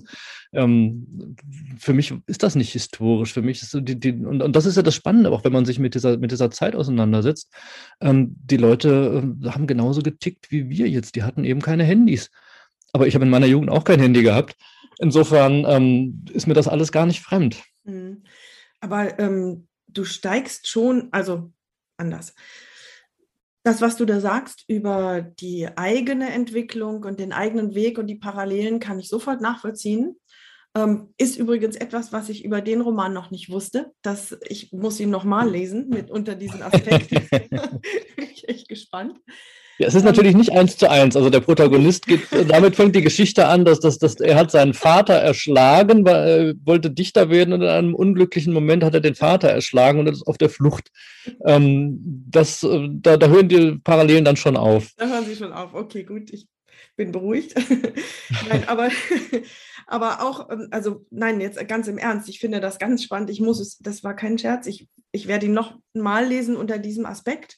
ähm, für mich ist das nicht historisch. Für mich ist so die, die und, und das ist ja das Spannende, auch wenn man sich mit dieser, mit dieser Zeit auseinandersetzt. Ähm, die Leute äh, haben genauso getickt wie wir jetzt. Die hatten eben keine Handys. Aber ich habe in meiner Jugend auch kein Handy gehabt. Insofern ähm, ist mir das alles gar nicht fremd. Mhm. Aber ähm du steigst schon, also anders. Das, was du da sagst über die eigene Entwicklung und den eigenen Weg und die Parallelen, kann ich sofort nachvollziehen. Ähm, ist übrigens etwas, was ich über den Roman noch nicht wusste. Dass ich muss ihn nochmal lesen mit unter diesen Aspekten. Bin ich echt gespannt. Ja, es ist natürlich nicht eins zu eins. Also der Protagonist geht, damit fängt die Geschichte an, dass, dass, dass er hat seinen Vater erschlagen, weil er wollte Dichter werden und in einem unglücklichen Moment hat er den Vater erschlagen und ist auf der Flucht. Ähm, das, da, da hören die Parallelen dann schon auf. Da hören sie schon auf. Okay, gut, ich bin beruhigt. Nein, aber, aber auch, also nein, jetzt ganz im Ernst, ich finde das ganz spannend. Ich muss es, das war kein Scherz, ich, ich werde ihn noch mal lesen unter diesem Aspekt.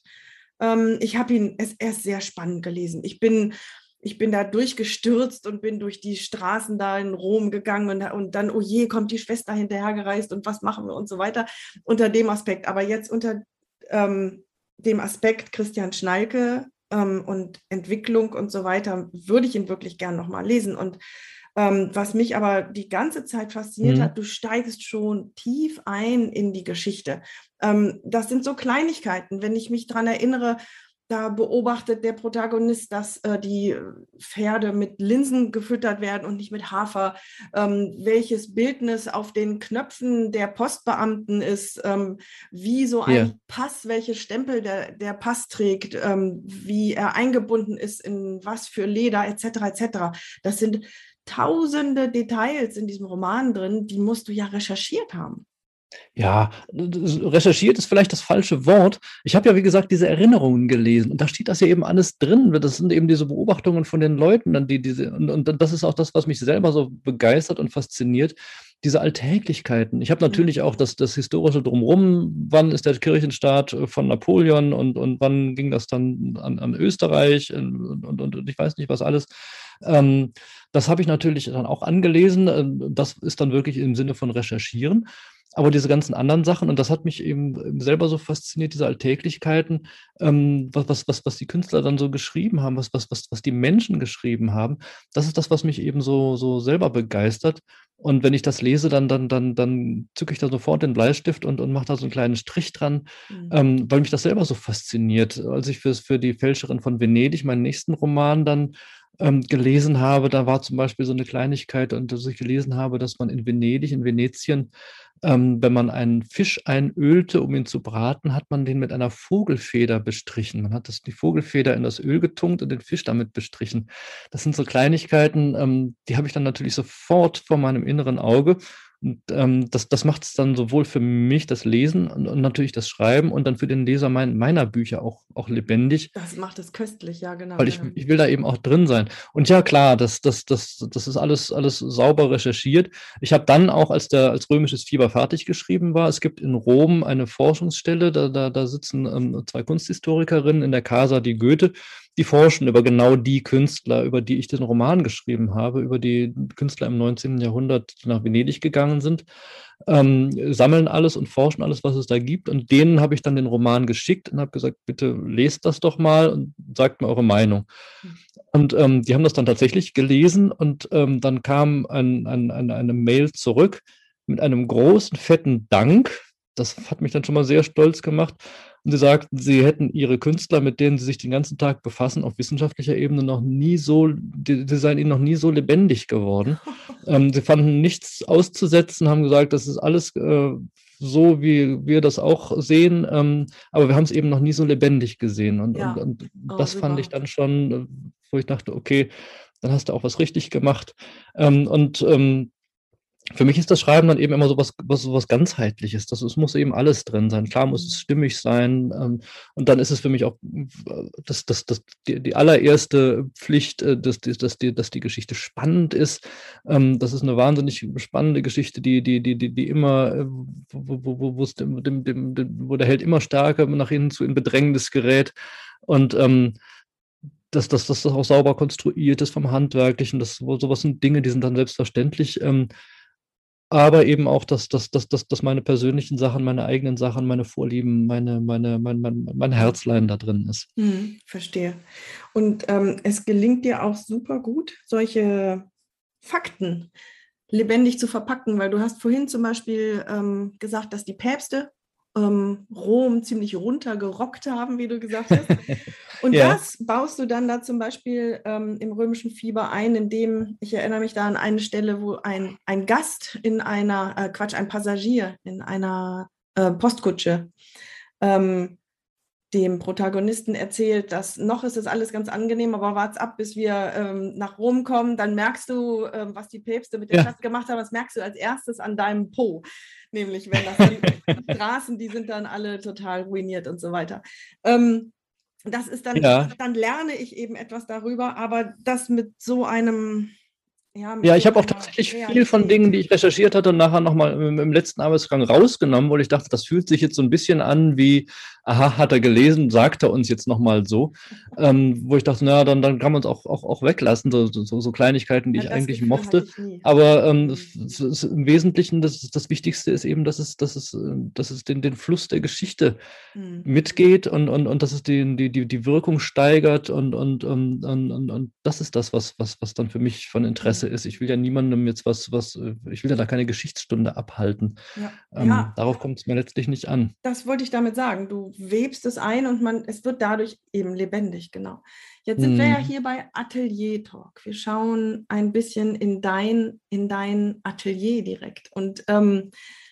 Ich habe ihn erst sehr spannend gelesen. Ich bin, ich bin da durchgestürzt und bin durch die Straßen da in Rom gegangen und, und dann, oh je, kommt die Schwester hinterhergereist und was machen wir und so weiter, unter dem Aspekt. Aber jetzt unter ähm, dem Aspekt Christian Schnalke ähm, und Entwicklung und so weiter, würde ich ihn wirklich gern nochmal lesen. Und Ähm, was mich aber die ganze Zeit fasziniert mhm. hat, du steigst schon tief ein in die Geschichte. Ähm, das sind so Kleinigkeiten, wenn ich mich daran erinnere, da beobachtet der Protagonist, dass äh, die Pferde mit Linsen gefüttert werden und nicht mit Hafer, ähm, welches Bildnis auf den Knöpfen der Postbeamten ist, ähm, wie so ein yeah. Pass, welche Stempel der, der Pass trägt, ähm, wie er eingebunden ist, in was für Leder, et cetera et cetera. Das sind tausende Details in diesem Roman drin, die musst du ja recherchiert haben. Ja, recherchiert ist vielleicht das falsche Wort. Ich habe ja, wie gesagt, diese Erinnerungen gelesen und da steht das ja eben alles drin. Das sind eben diese Beobachtungen von den Leuten, dann die, diese, und, und das ist auch das, was mich selber so begeistert und fasziniert, diese Alltäglichkeiten. Ich habe natürlich auch das, das Historische drumherum, wann ist der Kirchenstaat von Napoleon und, und wann ging das dann an, an Österreich und, und, und ich weiß nicht, was alles. Ähm, das habe ich natürlich dann auch angelesen. Das ist dann wirklich im Sinne von Recherchieren. Aber diese ganzen anderen Sachen, und das hat mich eben selber so fasziniert, diese Alltäglichkeiten, ähm, was, was, was die Künstler dann so geschrieben haben, was, was, was, was die Menschen geschrieben haben, das ist das, was mich eben so, so selber begeistert. Und wenn ich das lese, dann, dann, dann, dann zücke ich da sofort den Bleistift und, und mache da so einen kleinen Strich dran, mhm. ähm, weil mich das selber so fasziniert. Als ich für, für die Fälscherin von Venedig, meinen nächsten Roman, dann ähm, gelesen habe, da war zum Beispiel so eine Kleinigkeit, und dass ich gelesen habe, dass man in Venedig, in Venetien, Ähm, wenn man einen Fisch einölte, um ihn zu braten, hat man den mit einer Vogelfeder bestrichen. Man hat das, die Vogelfeder in das Öl getunkt und den Fisch damit bestrichen. Das sind so Kleinigkeiten, ähm, die habe ich dann natürlich sofort vor meinem inneren Auge. Und ähm, das, das macht es dann sowohl für mich, das Lesen und, und natürlich das Schreiben und dann für den Leser mein, meiner Bücher auch, auch lebendig. Das macht es köstlich, ja, genau. Weil ich, Ja. ich will da eben auch drin sein. Und ja, klar, das, das, das, das ist alles, alles sauber recherchiert. Ich habe dann auch, als der als Römisches Fieber fertig geschrieben war, es gibt in Rom eine Forschungsstelle, da, da, da sitzen ähm, zwei Kunsthistorikerinnen in der Casa di Goethe, die forschen über genau die Künstler, über die ich den Roman geschrieben habe, über die Künstler im neunzehnten Jahrhundert, die nach Venedig gegangen sind, ähm, sammeln alles und forschen alles, was es da gibt. Und denen habe ich dann den Roman geschickt und habe gesagt, bitte lest das doch mal und sagt mir eure Meinung. Und ähm, die haben das dann tatsächlich gelesen und ähm, dann kam ein, ein, ein, eine Mail zurück mit einem großen, fetten Dank. Das hat mich dann schon mal sehr stolz gemacht. Und sie sagten, sie hätten ihre Künstler, mit denen sie sich den ganzen Tag befassen, auf wissenschaftlicher Ebene noch nie so, die, die seien ihnen noch nie so lebendig geworden. ähm, sie fanden nichts auszusetzen, haben gesagt, das ist alles äh, so, wie wir das auch sehen, ähm, aber wir haben es eben noch nie so lebendig gesehen. Und, Ja. und, und Oh, das super. fand ich dann schon, wo ich dachte, okay, dann hast du auch was richtig gemacht. Ähm, und ähm, für mich ist das Schreiben dann eben immer so was, was, so was Ganzheitliches. Das, es muss eben alles drin sein. Klar muss es stimmig sein. Ähm, und dann ist es für mich auch das, das, das, die, die allererste Pflicht, äh, dass, dass, die, dass die Geschichte spannend ist. Ähm, das ist eine wahnsinnig spannende Geschichte, die, die, die, die, die immer, äh, wo, wo, wo, wo, es dem, dem, dem, dem, wo der Held immer stärker nach innen zu in Bedrängnis gerät. Und ähm, dass, dass, dass das auch sauber konstruiert ist vom Handwerklichen. Das, sowas sind Dinge, die sind dann selbstverständlich. Ähm, aber eben auch, dass, dass, dass, dass, dass meine persönlichen Sachen, meine eigenen Sachen, meine Vorlieben, meine, meine, mein, mein, mein Herzlein da drin ist. Hm, verstehe. Und ähm, es gelingt dir auch super gut, solche Fakten lebendig zu verpacken, weil du hast vorhin zum Beispiel ähm, gesagt, dass die Päpste ähm, Rom ziemlich runtergerockt haben, wie du gesagt hast. Und Ja. das baust du dann da zum Beispiel ähm, im Römischen Fieber ein, indem, ich erinnere mich da an eine Stelle, wo ein, ein Gast in einer, äh, Quatsch, ein Passagier in einer äh, Postkutsche ähm, dem Protagonisten erzählt, dass noch ist es alles ganz angenehm, aber wart's ab, bis wir ähm, nach Rom kommen, dann merkst du, ähm, was die Päpste mit der Ja. Stadt gemacht haben, das merkst du als erstes an deinem Po, nämlich wenn das die, die Straßen, die sind dann alle total ruiniert und so weiter. Ähm, das ist dann, Ja. dann lerne ich eben etwas darüber, aber das mit so einem Ja, mit Ja, so ich habe auch einer tatsächlich viel Realität. von Dingen, die ich recherchiert hatte, nachher nochmal im, im letzten Arbeitsgang rausgenommen, weil ich dachte, das fühlt sich jetzt so ein bisschen an wie, aha, hat er gelesen, sagt er uns jetzt nochmal so. Ähm, wo ich dachte, naja, dann, dann kann man es auch, auch, auch weglassen, so, so, so Kleinigkeiten, die Ja, ich das eigentlich Gefühl hatte mochte. ich nie. Aber ähm, es, es, es, im Wesentlichen, das, das Wichtigste ist eben, dass es, dass es, äh, dass es den, den Fluss der Geschichte Hm. mitgeht und, und, und dass es die, die, die, die Wirkung steigert und, und, und, und, und, und das ist das, was, was, was dann für mich von Interesse ist. Ich will ja niemandem jetzt was, was, ich will ja da keine Geschichtsstunde abhalten. Ja. Ähm, Ja, darauf kommt es mir letztlich nicht an. das wollte ich damit sagen. Du webst es ein und man, es wird dadurch eben lebendig, genau. Jetzt sind wir ja Hm. hier bei Atelier Talk. Wir schauen ein bisschen in dein, in dein Atelier direkt und ähm,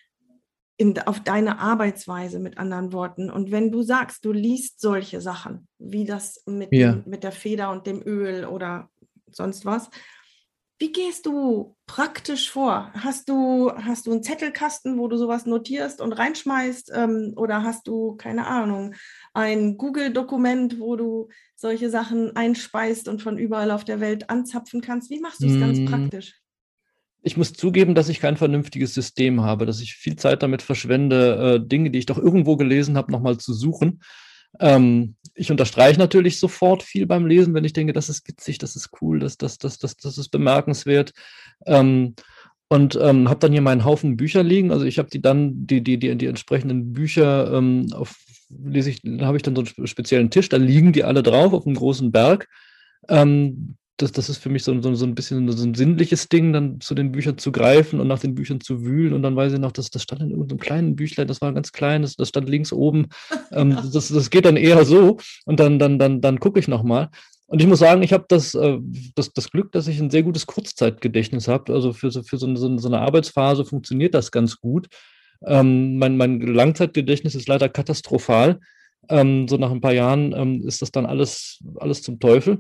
in, auf deine Arbeitsweise, mit anderen Worten. Und wenn du sagst, du liest solche Sachen, wie das mit, Ja. dem, mit der Feder und dem Öl oder sonst was, wie gehst du praktisch vor? Hast du, hast du einen Zettelkasten, wo du sowas notierst und reinschmeißt? Ähm, oder hast du, keine Ahnung, ein Google-Dokument, wo du solche Sachen einspeist und von überall auf der Welt anzapfen kannst? Wie machst du es ganz Hm. praktisch? Ich muss zugeben, dass ich kein vernünftiges System habe, dass ich viel Zeit damit verschwende, äh, Dinge, die ich doch irgendwo gelesen habe, nochmal zu suchen. Ähm, ich unterstreiche natürlich sofort viel beim Lesen, wenn ich denke, das ist witzig, das ist cool, das, das, das, das, das ist bemerkenswert. Ähm, und ähm, habe dann hier meinen Haufen Bücher liegen. Also ich habe die dann, die, die, die, die entsprechenden Bücher, ähm, auf, lese ich, da habe ich dann so einen speziellen Tisch, da liegen die alle drauf auf einem großen Berg. Ähm, das, das ist für mich so, so, so ein bisschen so ein sinnliches Ding, dann zu den Büchern zu greifen und nach den Büchern zu wühlen. Und dann weiß ich noch, dass das stand in irgendeinem kleinen Büchlein, das war ganz klein, das, das stand links oben. Ähm, Ja. das, das geht dann eher so. Und dann, dann, dann, dann gucke ich nochmal. Und ich muss sagen, ich habe das, äh, das, das Glück, dass ich ein sehr gutes Kurzzeitgedächtnis habe. Also für, so, für so, eine, so eine Arbeitsphase funktioniert das ganz gut. Ähm, mein, mein Langzeitgedächtnis ist leider katastrophal. Ähm, so nach ein paar Jahren ähm, ist das dann alles, alles zum Teufel.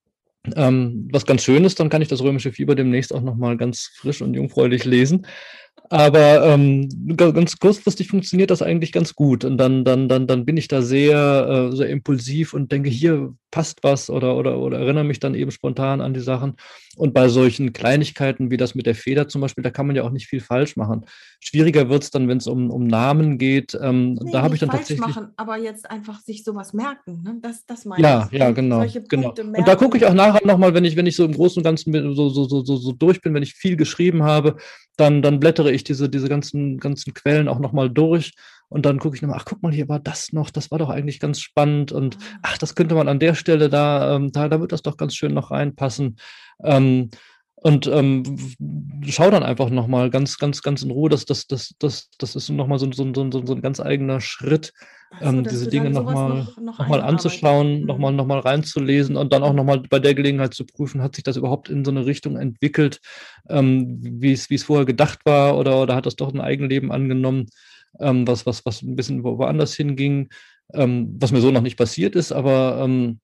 Ähm, was ganz schön ist, dann kann ich das Römische Fieber demnächst auch nochmal ganz frisch und jungfräulich lesen. Aber ähm, ga- ganz kurzfristig funktioniert das eigentlich ganz gut. Und dann, dann, dann, dann bin ich da sehr, äh, sehr impulsiv und denke, hier passt was oder, oder, oder erinnere mich dann eben spontan an die Sachen. Und bei solchen Kleinigkeiten wie das mit der Feder zum Beispiel, da kann man ja auch nicht viel falsch machen. Schwieriger wird es dann, wenn es um, um Namen geht. Ähm, Nee, da habe ich nicht dann falsch tatsächlich. machen, aber jetzt einfach sich sowas merken. Ne? Das, das meine Ja, ich. ja, So, genau, solche genau. Punkte Und da gucke ich auch merken. nachher nochmal, wenn ich, wenn ich so im Großen und Ganzen bin, so, so, so, so, so durch bin, wenn ich viel geschrieben habe, dann, dann blättere ich diese, diese ganzen, ganzen Quellen auch nochmal durch und dann gucke ich nochmal, ach, guck mal, hier war das noch, das war doch eigentlich ganz spannend und Ah, ach, das könnte man an der Stelle da, ähm, da, da wird das doch ganz schön noch reinpassen. Ähm, und ähm, schau dann einfach nochmal ganz, ganz, ganz in Ruhe. Das, das, das, das, das ist nochmal so, so, so, so so ein ganz eigener Schritt, ach so, ähm, dass diese du Dinge dann sowas nochmal noch, noch noch mal einarbeitest. anzuschauen, nochmal Hm. noch mal reinzulesen und dann auch Hm. nochmal bei der Gelegenheit zu prüfen, hat sich das überhaupt in so eine Richtung entwickelt, ähm, wie es wie es vorher gedacht war oder, oder hat das doch ein Eigenleben angenommen, ähm, was, was, was ein bisschen wo- woanders hinging, ähm, was mir so noch nicht passiert ist, aber ähm,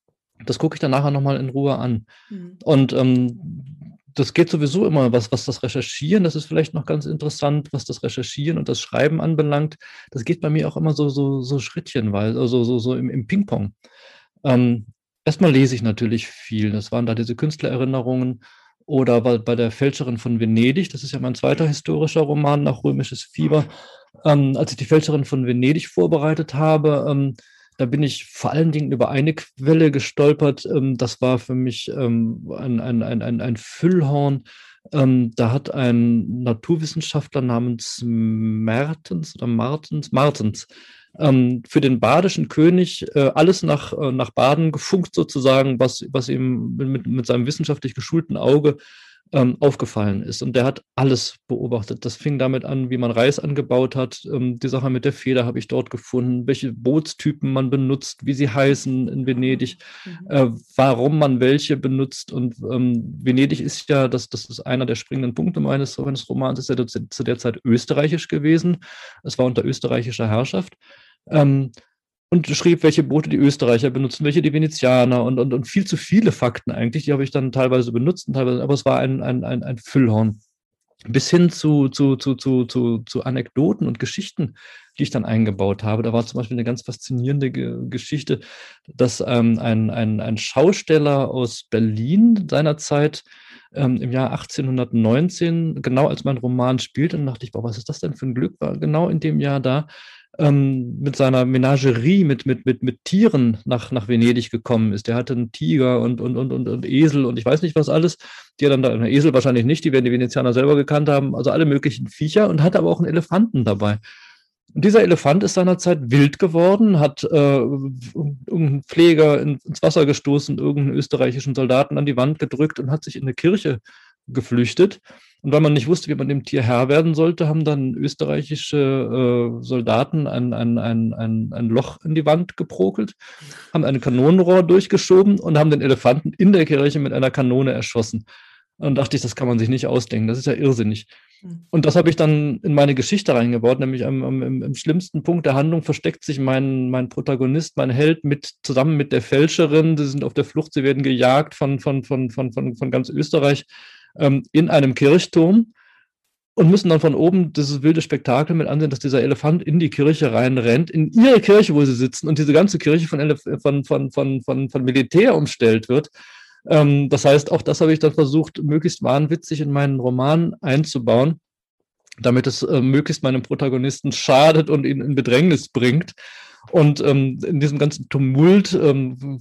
das gucke ich dann nachher nochmal in Ruhe an. Hm. Und ähm, das geht sowieso immer, was, was das Recherchieren, das ist vielleicht noch ganz interessant, was das Recherchieren und das Schreiben anbelangt. Das geht bei mir auch immer so, so, so schrittchenweise, also so, so im, im Ping-Pong. Ähm, Erstmal lese ich natürlich viel. Das waren da diese Künstlererinnerungen oder bei, bei der Fälscherin von Venedig, das ist ja mein zweiter historischer Roman nach Römisches Fieber. Ähm, als ich die Fälscherin von Venedig vorbereitet habe, ähm, da bin ich vor allen Dingen über eine Quelle gestolpert. Ähm, das war für mich ähm, ein, ein, ein, ein, ein Füllhorn. Ähm, da hat ein Naturwissenschaftler namens Mertens oder Martens, Martens ähm, für den badischen König äh, alles nach, äh, nach Baden gefunkt sozusagen, was, was ihm mit, mit seinem wissenschaftlich geschulten Auge ähm, aufgefallen ist. Und der hat alles beobachtet. Das fing damit an, wie man Reis angebaut hat. Ähm, die Sache mit der Feder habe ich dort gefunden, welche Bootstypen man benutzt, wie sie heißen in Ah, Venedig, mhm. äh, warum man welche benutzt. Und ähm, Venedig ist ja, das, das ist einer der springenden Punkte meines, meines Romans, ist ja zu, zu der Zeit österreichisch gewesen. Es war unter österreichischer Herrschaft. Ähm, und schrieb, welche Boote die Österreicher benutzen, welche die Venezianer und, und, und viel zu viele Fakten eigentlich. Die habe ich dann teilweise benutzt, und teilweise, aber es war ein, ein, ein, ein Füllhorn. Bis hin zu, zu, zu, zu, zu, zu Anekdoten und Geschichten, die ich dann eingebaut habe. Da war zum Beispiel eine ganz faszinierende Ge Geschichte, dass ähm, ein, ein, ein Schausteller aus Berlin seinerzeit ähm, im Jahr achtzehnhundertneunzehn, genau als mein Roman spielt, und dachte ich, boah, was ist das denn für ein Glück, war genau in dem Jahr da, ähm, mit seiner Menagerie, mit, mit, mit, mit Tieren nach, nach Venedig gekommen ist. Der hatte einen Tiger und, und, und, und, und Esel und ich weiß nicht was alles. Die hat dann da, eine Esel wahrscheinlich nicht, die werden die Venezianer selber gekannt haben, also alle möglichen Viecher, und hatte aber auch einen Elefanten dabei. Und dieser Elefant ist seinerzeit wild geworden, hat äh, irgendeinen Pfleger ins Wasser gestoßen, irgendeinen österreichischen Soldaten an die Wand gedrückt und hat sich in eine Kirche geflüchtet. Und weil man nicht wusste, wie man dem Tier Herr werden sollte, haben dann österreichische äh, Soldaten ein, ein, ein, ein, ein Loch in die Wand geprokelt, haben ein Kanonenrohr durchgeschoben und haben den Elefanten in der Kirche mit einer Kanone erschossen. Und dachte ich, das kann man sich nicht ausdenken, das ist ja irrsinnig. Hm. Und das habe ich dann in meine Geschichte reingebaut, nämlich am, am, im, im schlimmsten Punkt der Handlung versteckt sich mein, mein Protagonist, mein Held, mit, zusammen mit der Fälscherin. Sie sind auf der Flucht, sie werden gejagt von, von, von, von, von, von ganz Österreich ähm, in einem Kirchturm und müssen dann von oben dieses wilde Spektakel mit ansehen, dass dieser Elefant in die Kirche reinrennt, in ihre Kirche, wo sie sitzen, und diese ganze Kirche von, von, von, von, von, von Militär umstellt wird. Ähm, das heißt, auch das habe ich dann versucht, möglichst wahnwitzig in meinen Roman einzubauen, damit es äh, möglichst meinem Protagonisten schadet und ihn in Bedrängnis bringt. Und ähm, in diesem ganzen Tumult, ähm,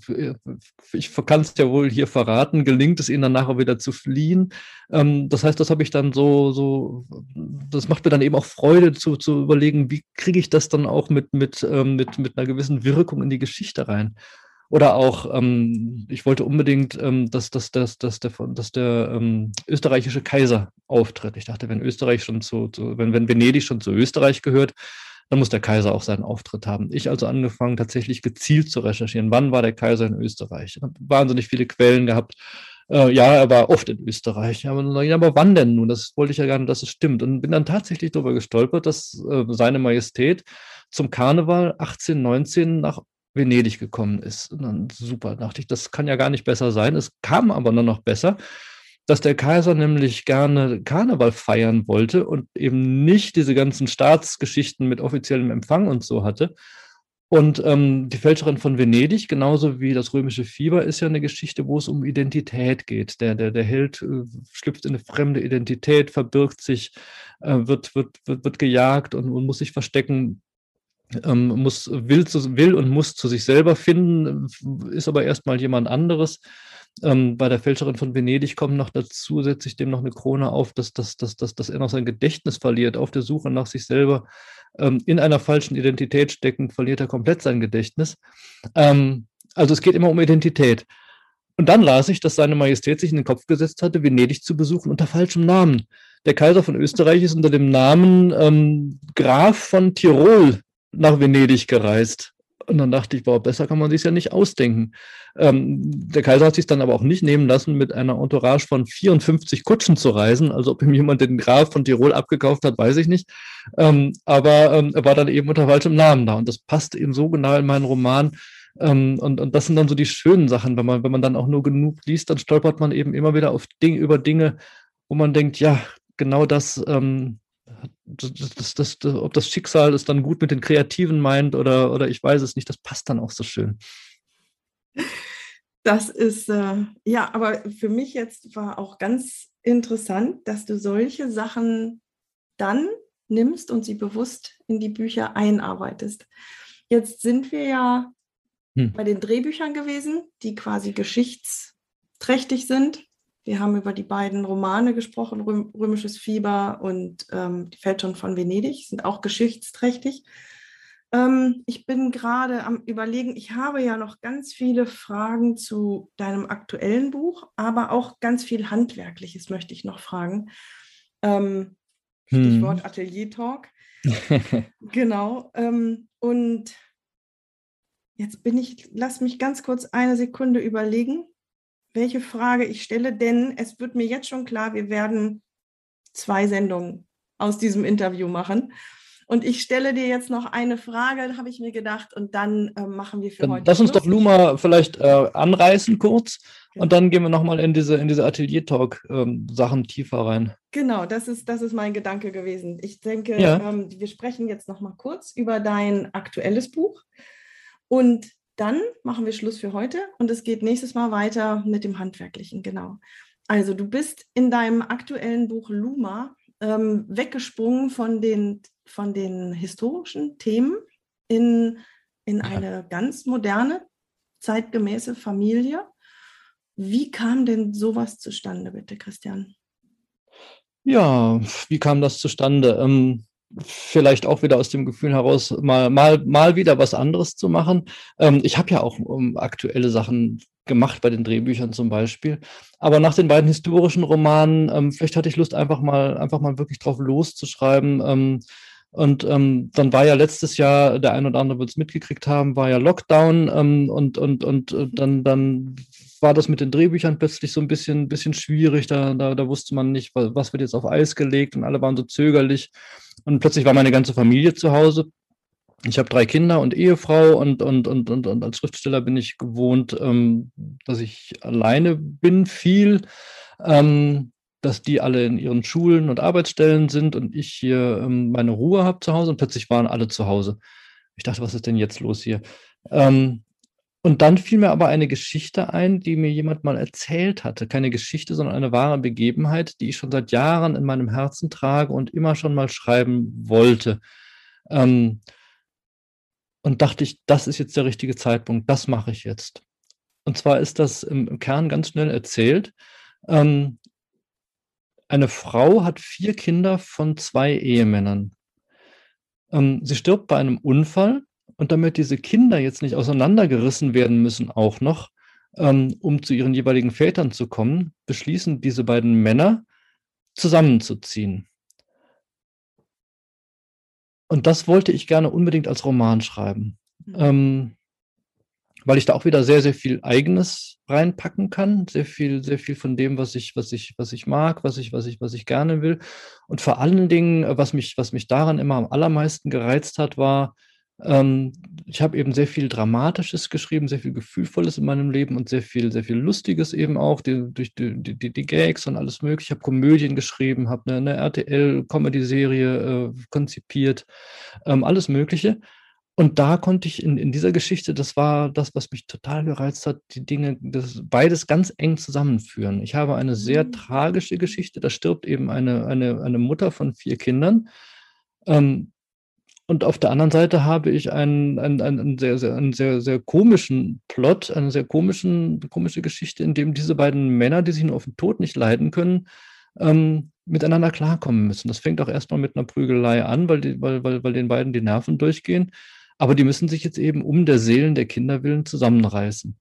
ich kann es ja wohl hier verraten, gelingt es ihnen dann nachher wieder zu fliehen. Ähm, das heißt, das habe ich dann so, so, das macht mir dann eben auch Freude zu, zu überlegen, wie kriege ich das dann auch mit, mit, ähm, mit, mit einer gewissen Wirkung in die Geschichte rein. Oder auch, ähm, ich wollte unbedingt, ähm, dass, dass, dass, dass der, dass der ähm, österreichische Kaiser auftritt. Ich dachte, wenn Österreich schon zu, zu wenn, wenn Venedig schon zu Österreich gehört, dann muss der Kaiser auch seinen Auftritt haben. Ich also angefangen, tatsächlich gezielt zu recherchieren. Wann war der Kaiser in Österreich? Ich habe wahnsinnig viele Quellen gehabt. Äh, ja, er war oft in Österreich. Ja, aber, ja, aber wann denn nun? Das wollte ich ja gerne, dass es stimmt. Und bin dann tatsächlich darüber gestolpert, dass äh, seine Majestät zum Karneval achtzehnhundertneunzehn nach Venedig gekommen ist. Und dann super, dachte ich, das kann ja gar nicht besser sein. Es kam aber nur noch besser. dass der Kaiser nämlich gerne Karneval feiern wollte und eben nicht diese ganzen Staatsgeschichten mit offiziellem Empfang und so hatte. Und ähm, die Fälscherin von Venedig, genauso wie das römische Fieber, ist ja eine Geschichte, wo es um Identität geht. Der, der, der Held äh, schlüpft in eine fremde Identität, verbirgt sich, äh, wird, wird, wird, wird gejagt und, und muss sich verstecken, ähm, muss, will, zu, will und muss zu sich selber finden, ist aber erstmal jemand anderes. Ähm, bei der Fälscherin von Venedig kommt noch dazu, setze ich dem noch eine Krone auf, dass, dass, dass, dass, dass er noch sein Gedächtnis verliert, auf der Suche nach sich selber, ähm, in einer falschen Identität steckend, verliert er komplett sein Gedächtnis. Ähm, also es geht immer um Identität. Und dann las ich, dass seine Majestät sich in den Kopf gesetzt hatte, Venedig zu besuchen unter falschem Namen. Der Kaiser von Österreich ist unter dem Namen ähm, Graf von Tirol nach Venedig gereist. Und dann dachte ich, boah, besser kann man sich ja nicht ausdenken. Ähm, der Kaiser hat sich dann aber auch nicht nehmen lassen, mit einer Entourage von vierundfünfzig Kutschen zu reisen. Also ob ihm jemand den Graf von Tirol abgekauft hat, weiß ich nicht. Ähm, aber ähm, er war dann eben unter falschem Namen da. Und das passte eben so genau in meinen Roman. Ähm, und, und das sind dann so die schönen Sachen. Wenn man, wenn man dann auch nur genug liest, dann stolpert man eben immer wieder auf Ding, über Dinge, wo man denkt, ja, genau das... Ähm, Das, das, das, das, ob das Schicksal es dann gut mit den Kreativen meint oder, oder ich weiß es nicht, das passt dann auch so schön. Das ist, äh, ja, aber für mich jetzt war auch ganz interessant, dass du solche Sachen dann nimmst und sie bewusst in die Bücher einarbeitest. Jetzt sind wir ja hm. bei den Drehbüchern gewesen, die quasi geschichtsträchtig sind. Wir haben über die beiden Romane gesprochen, Röm- Römisches Fieber und ähm, die Fälscherin von Venedig, sind auch geschichtsträchtig. Ähm, ich bin gerade am Überlegen, ich habe ja noch ganz viele Fragen zu deinem aktuellen Buch, aber auch ganz viel Handwerkliches möchte ich noch fragen. Ähm, Stichwort hm. Atelier-Talk. Genau. Ähm, und jetzt bin ich, lass mich ganz kurz eine Sekunde überlegen, welche Frage ich stelle, denn es wird mir jetzt schon klar, wir werden zwei Sendungen aus diesem Interview machen. Und ich stelle dir jetzt noch eine Frage, habe ich mir gedacht, und dann äh, machen wir für dann heute lass uns Schluss. doch Luma vielleicht äh, anreißen kurz, genau. Und dann gehen wir nochmal in diese, in diese Atelier-Talk-Sachen ähm, tiefer rein. Genau, das ist, das ist mein Gedanke gewesen. Ich denke, ja. ähm, wir sprechen jetzt nochmal kurz über dein aktuelles Buch und dann machen wir Schluss für heute und es geht nächstes Mal weiter mit dem Handwerklichen, genau. Also du bist in deinem aktuellen Buch Luma ähm, weggesprungen von den, von den historischen Themen in, in eine ja. ganz moderne, zeitgemäße Familie. Wie kam denn sowas zustande, bitte, Christian? Ja, wie kam das zustande? Ähm, vielleicht auch wieder aus dem Gefühl heraus, mal, mal, mal wieder was anderes zu machen. Ähm, ich habe ja auch um, aktuelle Sachen gemacht, bei den Drehbüchern zum Beispiel. Aber nach den beiden historischen Romanen, ähm, vielleicht hatte ich Lust, einfach mal, einfach mal wirklich drauf loszuschreiben. Ähm, und ähm, dann war ja letztes Jahr, der ein oder andere wird es mitgekriegt haben, war ja Lockdown ähm, und, und, und äh, dann, dann war das mit den Drehbüchern plötzlich so ein bisschen, bisschen schwierig. Da, da, da wusste man nicht, was wird jetzt auf Eis gelegt und alle waren so zögerlich. Und plötzlich war meine ganze Familie zu Hause. Ich habe drei Kinder und Ehefrau und, und, und, und, und als Schriftsteller bin ich gewohnt, ähm, dass ich alleine bin viel, ähm, dass die alle in ihren Schulen und Arbeitsstellen sind und ich hier ähm, meine Ruhe habe zu Hause und plötzlich waren alle zu Hause. Ich dachte, was ist denn jetzt los hier? Ähm, und dann fiel mir aber eine Geschichte ein, die mir jemand mal erzählt hatte. Keine Geschichte, sondern eine wahre Begebenheit, die ich schon seit Jahren in meinem Herzen trage und immer schon mal schreiben wollte. Ähm, Und dachte ich, das ist jetzt der richtige Zeitpunkt, das mache ich jetzt. Und zwar ist das im Kern ganz schnell erzählt. Ähm, eine Frau hat vier Kinder von zwei Ehemännern. Ähm, sie stirbt bei einem Unfall und damit diese Kinder jetzt nicht auseinandergerissen werden müssen, auch noch, ähm, um zu ihren jeweiligen Vätern zu kommen, beschließen diese beiden Männer, zusammenzuziehen. Und das wollte ich gerne unbedingt als Roman schreiben, mhm. ähm, weil ich da auch wieder sehr, sehr viel Eigenes reinpacken kann, sehr viel, sehr viel von dem, was ich, was ich, was ich mag, was ich, was ich, was ich gerne will. Und vor allen Dingen, was mich, was mich daran immer am allermeisten gereizt hat, war, Ähm, ich habe eben sehr viel Dramatisches geschrieben, sehr viel Gefühlvolles in meinem Leben und sehr viel, sehr viel Lustiges eben auch, die, durch die, die, die Gags und alles Mögliche. Ich habe Komödien geschrieben, habe eine, eine R T L-Comedy-Serie äh, konzipiert, ähm, alles Mögliche. Und da konnte ich in, in dieser Geschichte, das war das, was mich total gereizt hat, die Dinge, das beides ganz eng zusammenführen. Ich habe eine sehr Mhm. tragische Geschichte, da stirbt eben eine, eine, eine Mutter von vier Kindern. Ähm, und auf der anderen Seite habe ich einen, einen, einen, sehr, sehr, einen sehr, sehr komischen Plot, eine sehr komischen, komische Geschichte, in dem diese beiden Männer, die sich nur auf den Tod nicht leiden können, ähm, miteinander klarkommen müssen. Das fängt auch erstmal mit einer Prügelei an, weil, die, weil, weil, weil den beiden die Nerven durchgehen. Aber die müssen sich jetzt eben um der Seelen der Kinder willen zusammenreißen.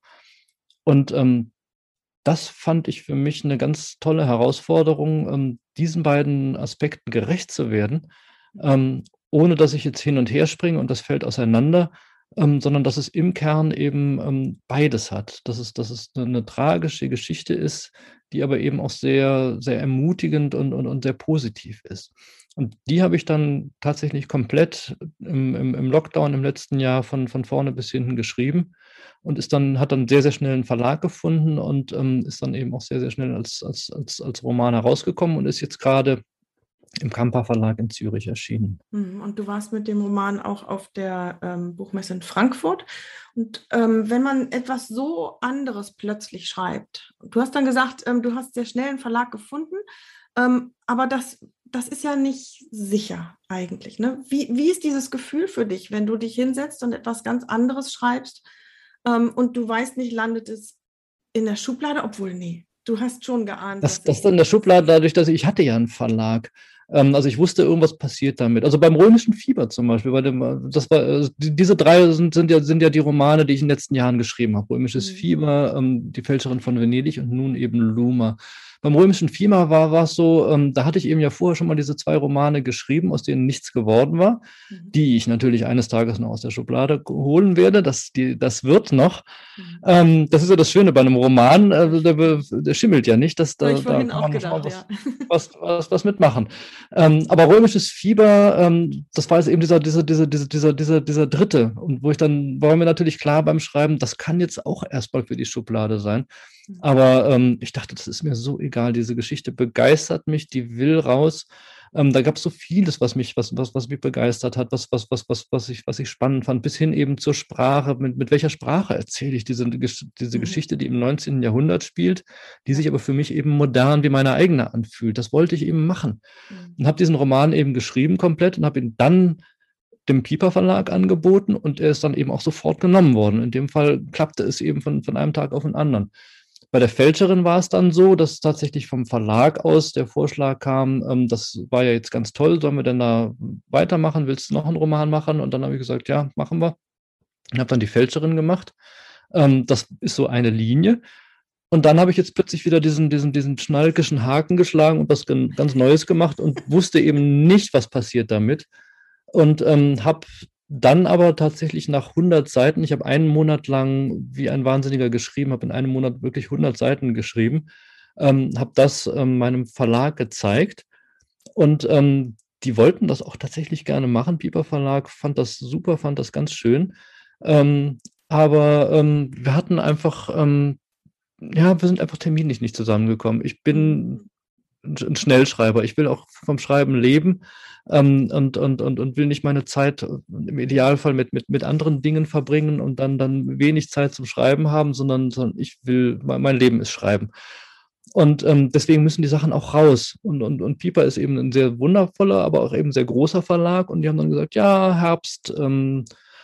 Und ähm, das fand ich für mich eine ganz tolle Herausforderung, ähm, diesen beiden Aspekten gerecht zu werden, ähm, ohne dass ich jetzt hin und her springe und das fällt auseinander, ähm, sondern dass es im Kern eben ähm, beides hat. Dass es, dass es eine, eine tragische Geschichte ist, die aber eben auch sehr, sehr ermutigend und, und, und sehr positiv ist. Und die habe ich dann tatsächlich komplett im, im, im Lockdown im letzten Jahr von, von vorne bis hinten geschrieben und ist dann, hat dann sehr, sehr schnell einen Verlag gefunden und ähm, ist dann eben auch sehr, sehr schnell als, als, als, als Roman herausgekommen und ist jetzt gerade im Kamper Verlag in Zürich erschienen. Mhm. Und du warst mit dem Roman auch auf der ähm, Buchmesse in Frankfurt. Und ähm, wenn man etwas so anderes plötzlich schreibt, du hast dann gesagt, ähm, du hast sehr schnell einen Verlag gefunden, ähm, aber das, das ist ja nicht sicher eigentlich. Ne? Wie, wie ist dieses Gefühl für dich, wenn du dich hinsetzt und etwas ganz anderes schreibst ähm, und du weißt nicht, landet es in der Schublade, obwohl, nee, du hast schon geahnt, Das, dass das es. dann in der Schublade, dadurch, dass ich, ich hatte ja einen Verlag. Ähm, also ich wusste, irgendwas passiert damit. Also beim Römischen Fieber zum Beispiel, weil dem, das war, also die, diese drei sind, sind, ja, sind ja die Romane, die ich in den letzten Jahren geschrieben habe. Römisches Mhm. Fieber, ähm, Die Fälscherin von Venedig und nun eben Luma. Beim Römischen Fieber war, war es so, ähm, da hatte ich eben ja vorher schon mal diese zwei Romane geschrieben, aus denen nichts geworden war, Mhm. die ich natürlich eines Tages noch aus der Schublade holen werde. Das, die, das wird noch. Mhm. Ähm, das ist ja das Schöne bei einem Roman, äh, der, der schimmelt ja nicht, das, Habe da, ich da vorhin kann auch man noch mal gedacht, was, ja. was, was, was mitmachen. Ähm, aber Römisches Fieber, ähm, das war jetzt eben dieser, dieser, dieser, dieser, dieser, dieser, dieser dritte. Und wo ich dann, war mir natürlich klar beim Schreiben, das kann jetzt auch erstmal für die Schublade sein. Aber ähm, ich dachte, das ist mir so egal. Diese Geschichte begeistert mich, die will raus. Ähm, da gab es so vieles, was mich, was, was, was mich begeistert hat, was, was, was, was, was ich, was ich spannend fand, bis hin eben zur Sprache. Mit, mit welcher Sprache erzähle ich diese, diese Mhm. Geschichte, die im neunzehnten. Jahrhundert spielt, die sich aber für mich eben modern wie meine eigene anfühlt. Das wollte ich eben machen. Mhm. Und habe diesen Roman eben geschrieben komplett und habe ihn dann dem Piper Verlag angeboten und er ist dann eben auch sofort genommen worden. In dem Fall klappte es eben von, von einem Tag auf den anderen. Bei der Fälscherin war es dann so, dass tatsächlich vom Verlag aus der Vorschlag kam, ähm, das war ja jetzt ganz toll, sollen wir denn da weitermachen? Willst du noch einen Roman machen? Und dann habe ich gesagt, ja, machen wir. Und habe dann die Fälscherin gemacht. Ähm, das ist so eine Linie. Und dann habe ich jetzt plötzlich wieder diesen, diesen, diesen schnalkischen Haken geschlagen und was ganz Neues gemacht und wusste eben nicht, was passiert damit. Und ähm, habe dann aber tatsächlich nach hundert Seiten, ich habe einen Monat lang wie ein Wahnsinniger geschrieben, habe in einem Monat wirklich hundert Seiten geschrieben, ähm, habe das ähm, meinem Verlag gezeigt und ähm, die wollten das auch tatsächlich gerne machen. Piper Verlag fand das super, fand das ganz schön. Ähm, aber ähm, wir hatten einfach, ähm, ja, wir sind einfach terminlich nicht zusammengekommen. Ich bin Mhm. ein Schnellschreiber. Ich will auch vom Schreiben leben ähm, und, und, und, und will nicht meine Zeit im Idealfall mit, mit, mit anderen Dingen verbringen und dann, dann wenig Zeit zum Schreiben haben, sondern, sondern ich will, mein Leben ist Schreiben. Und ähm, deswegen müssen die Sachen auch raus. Und, und, und Piper ist eben ein sehr wundervoller, aber auch eben sehr großer Verlag. Und die haben dann gesagt, ja, Herbst, ähm,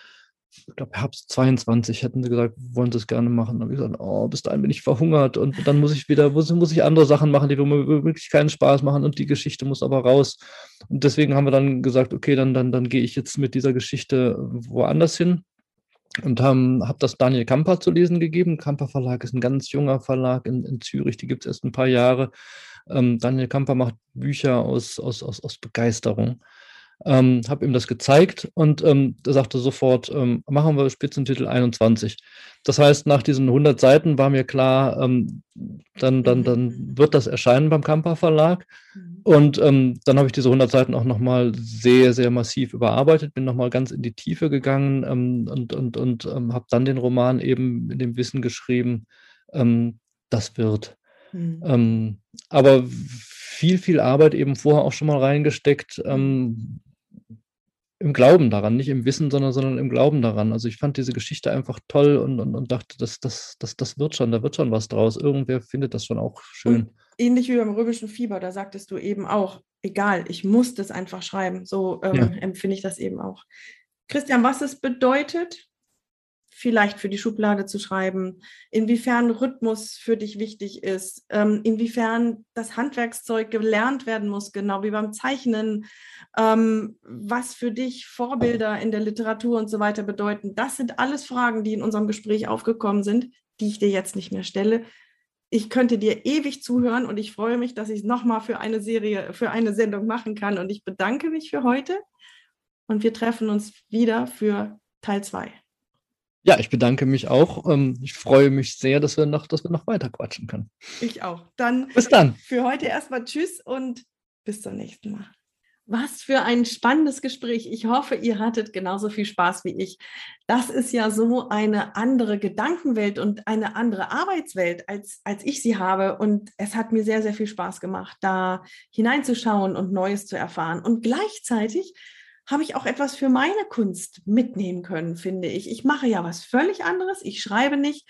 ich glaube, Herbst zweiundzwanzig hätten sie gesagt, wollen sie es gerne machen. Dann habe ich gesagt, oh, bis dahin bin ich verhungert und dann muss ich wieder, muss, muss ich andere Sachen machen, die mir wirklich keinen Spaß machen und die Geschichte muss aber raus. Und deswegen haben wir dann gesagt, okay, dann, dann, dann gehe ich jetzt mit dieser Geschichte woanders hin und haben, habe das Daniel Kamper zu lesen gegeben. Kamper Verlag ist ein ganz junger Verlag in, in Zürich, die gibt es erst ein paar Jahre. Ähm, Daniel Kamper macht Bücher aus, aus, aus, aus Begeisterung. Ähm, habe ihm das gezeigt und ähm, er sagte sofort, ähm, machen wir Spitzentitel einundzwanzig. Das heißt, nach diesen hundert Seiten war mir klar, ähm, dann, dann, dann wird das erscheinen beim Kamper Verlag. Und ähm, dann habe ich diese hundert Seiten auch nochmal sehr, sehr massiv überarbeitet, bin nochmal ganz in die Tiefe gegangen ähm, und, und, und ähm, habe dann den Roman eben in dem Wissen geschrieben, ähm, das wird. Mhm. Ähm, aber viel, viel Arbeit eben vorher auch schon mal reingesteckt, ähm, im Glauben daran, nicht im Wissen, sondern, sondern im Glauben daran. Also ich fand diese Geschichte einfach toll und, und, und dachte, das, das, das, das wird schon, da wird schon was draus. Irgendwer findet das schon auch schön. Und ähnlich wie beim römischen Fieber, da sagtest du eben auch, egal, ich muss das einfach schreiben. So ähm, ja. empfinde ich das eben auch. Christian, was es bedeutet, vielleicht für die Schublade zu schreiben, inwiefern Rhythmus für dich wichtig ist, ähm, inwiefern das Handwerkszeug gelernt werden muss, genau wie beim Zeichnen, ähm, was für dich Vorbilder in der Literatur und so weiter bedeuten. Das sind alles Fragen, die in unserem Gespräch aufgekommen sind, die ich dir jetzt nicht mehr stelle. Ich könnte dir ewig zuhören und ich freue mich, dass ich es nochmal für eine Serie, für eine Sendung machen kann. Und ich bedanke mich für heute und wir treffen uns wieder für Teil zwei. Ja, ich bedanke mich auch. Ich freue mich sehr, dass wir noch, dass wir noch weiter quatschen können. Ich auch. Dann bis dann. Für heute erstmal tschüss und bis zum nächsten Mal. Was für ein spannendes Gespräch. Ich hoffe, ihr hattet genauso viel Spaß wie ich. Das ist ja so eine andere Gedankenwelt und eine andere Arbeitswelt, als, als ich sie habe. Und es hat mir sehr, sehr viel Spaß gemacht, da hineinzuschauen und Neues zu erfahren. Und gleichzeitig habe ich auch etwas für meine Kunst mitnehmen können, finde ich. Ich mache ja was völlig anderes. Ich schreibe nicht.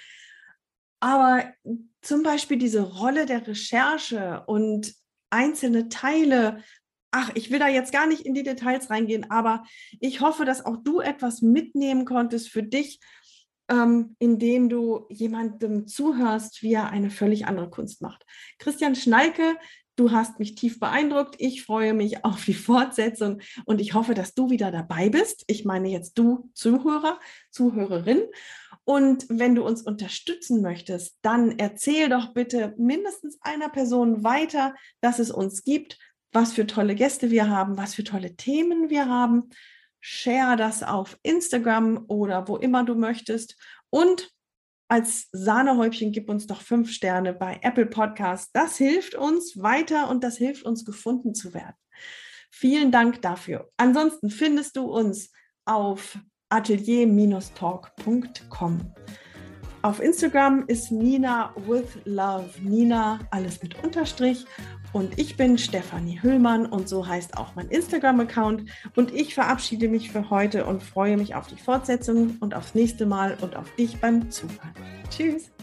Aber zum Beispiel diese Rolle der Recherche und einzelne Teile, ach, ich will da jetzt gar nicht in die Details reingehen, aber ich hoffe, dass auch du etwas mitnehmen konntest für dich, ähm, indem du jemandem zuhörst, wie er eine völlig andere Kunst macht. Christian Schnalke, du hast mich tief beeindruckt. Ich freue mich auf die Fortsetzung und ich hoffe, dass du wieder dabei bist. Ich meine jetzt du Zuhörer, Zuhörerin. Und wenn du uns unterstützen möchtest, dann erzähl doch bitte mindestens einer Person weiter, dass es uns gibt, was für tolle Gäste wir haben, was für tolle Themen wir haben. Share das auf Instagram oder wo immer du möchtest. Und als Sahnehäubchen gib uns doch fünf Sterne bei Apple Podcasts. Das hilft uns weiter und das hilft uns, gefunden zu werden. Vielen Dank dafür. Ansonsten findest du uns auf atelier Bindestrich talk Punkt com. Auf Instagram ist Nina with Love. Nina, alles mit Unterstrich. Und ich bin Stefanie Hüllmann und so heißt auch mein Instagram-Account. Und ich verabschiede mich für heute und freue mich auf die Fortsetzung und aufs nächste Mal und auf dich beim Zuhören. Tschüss!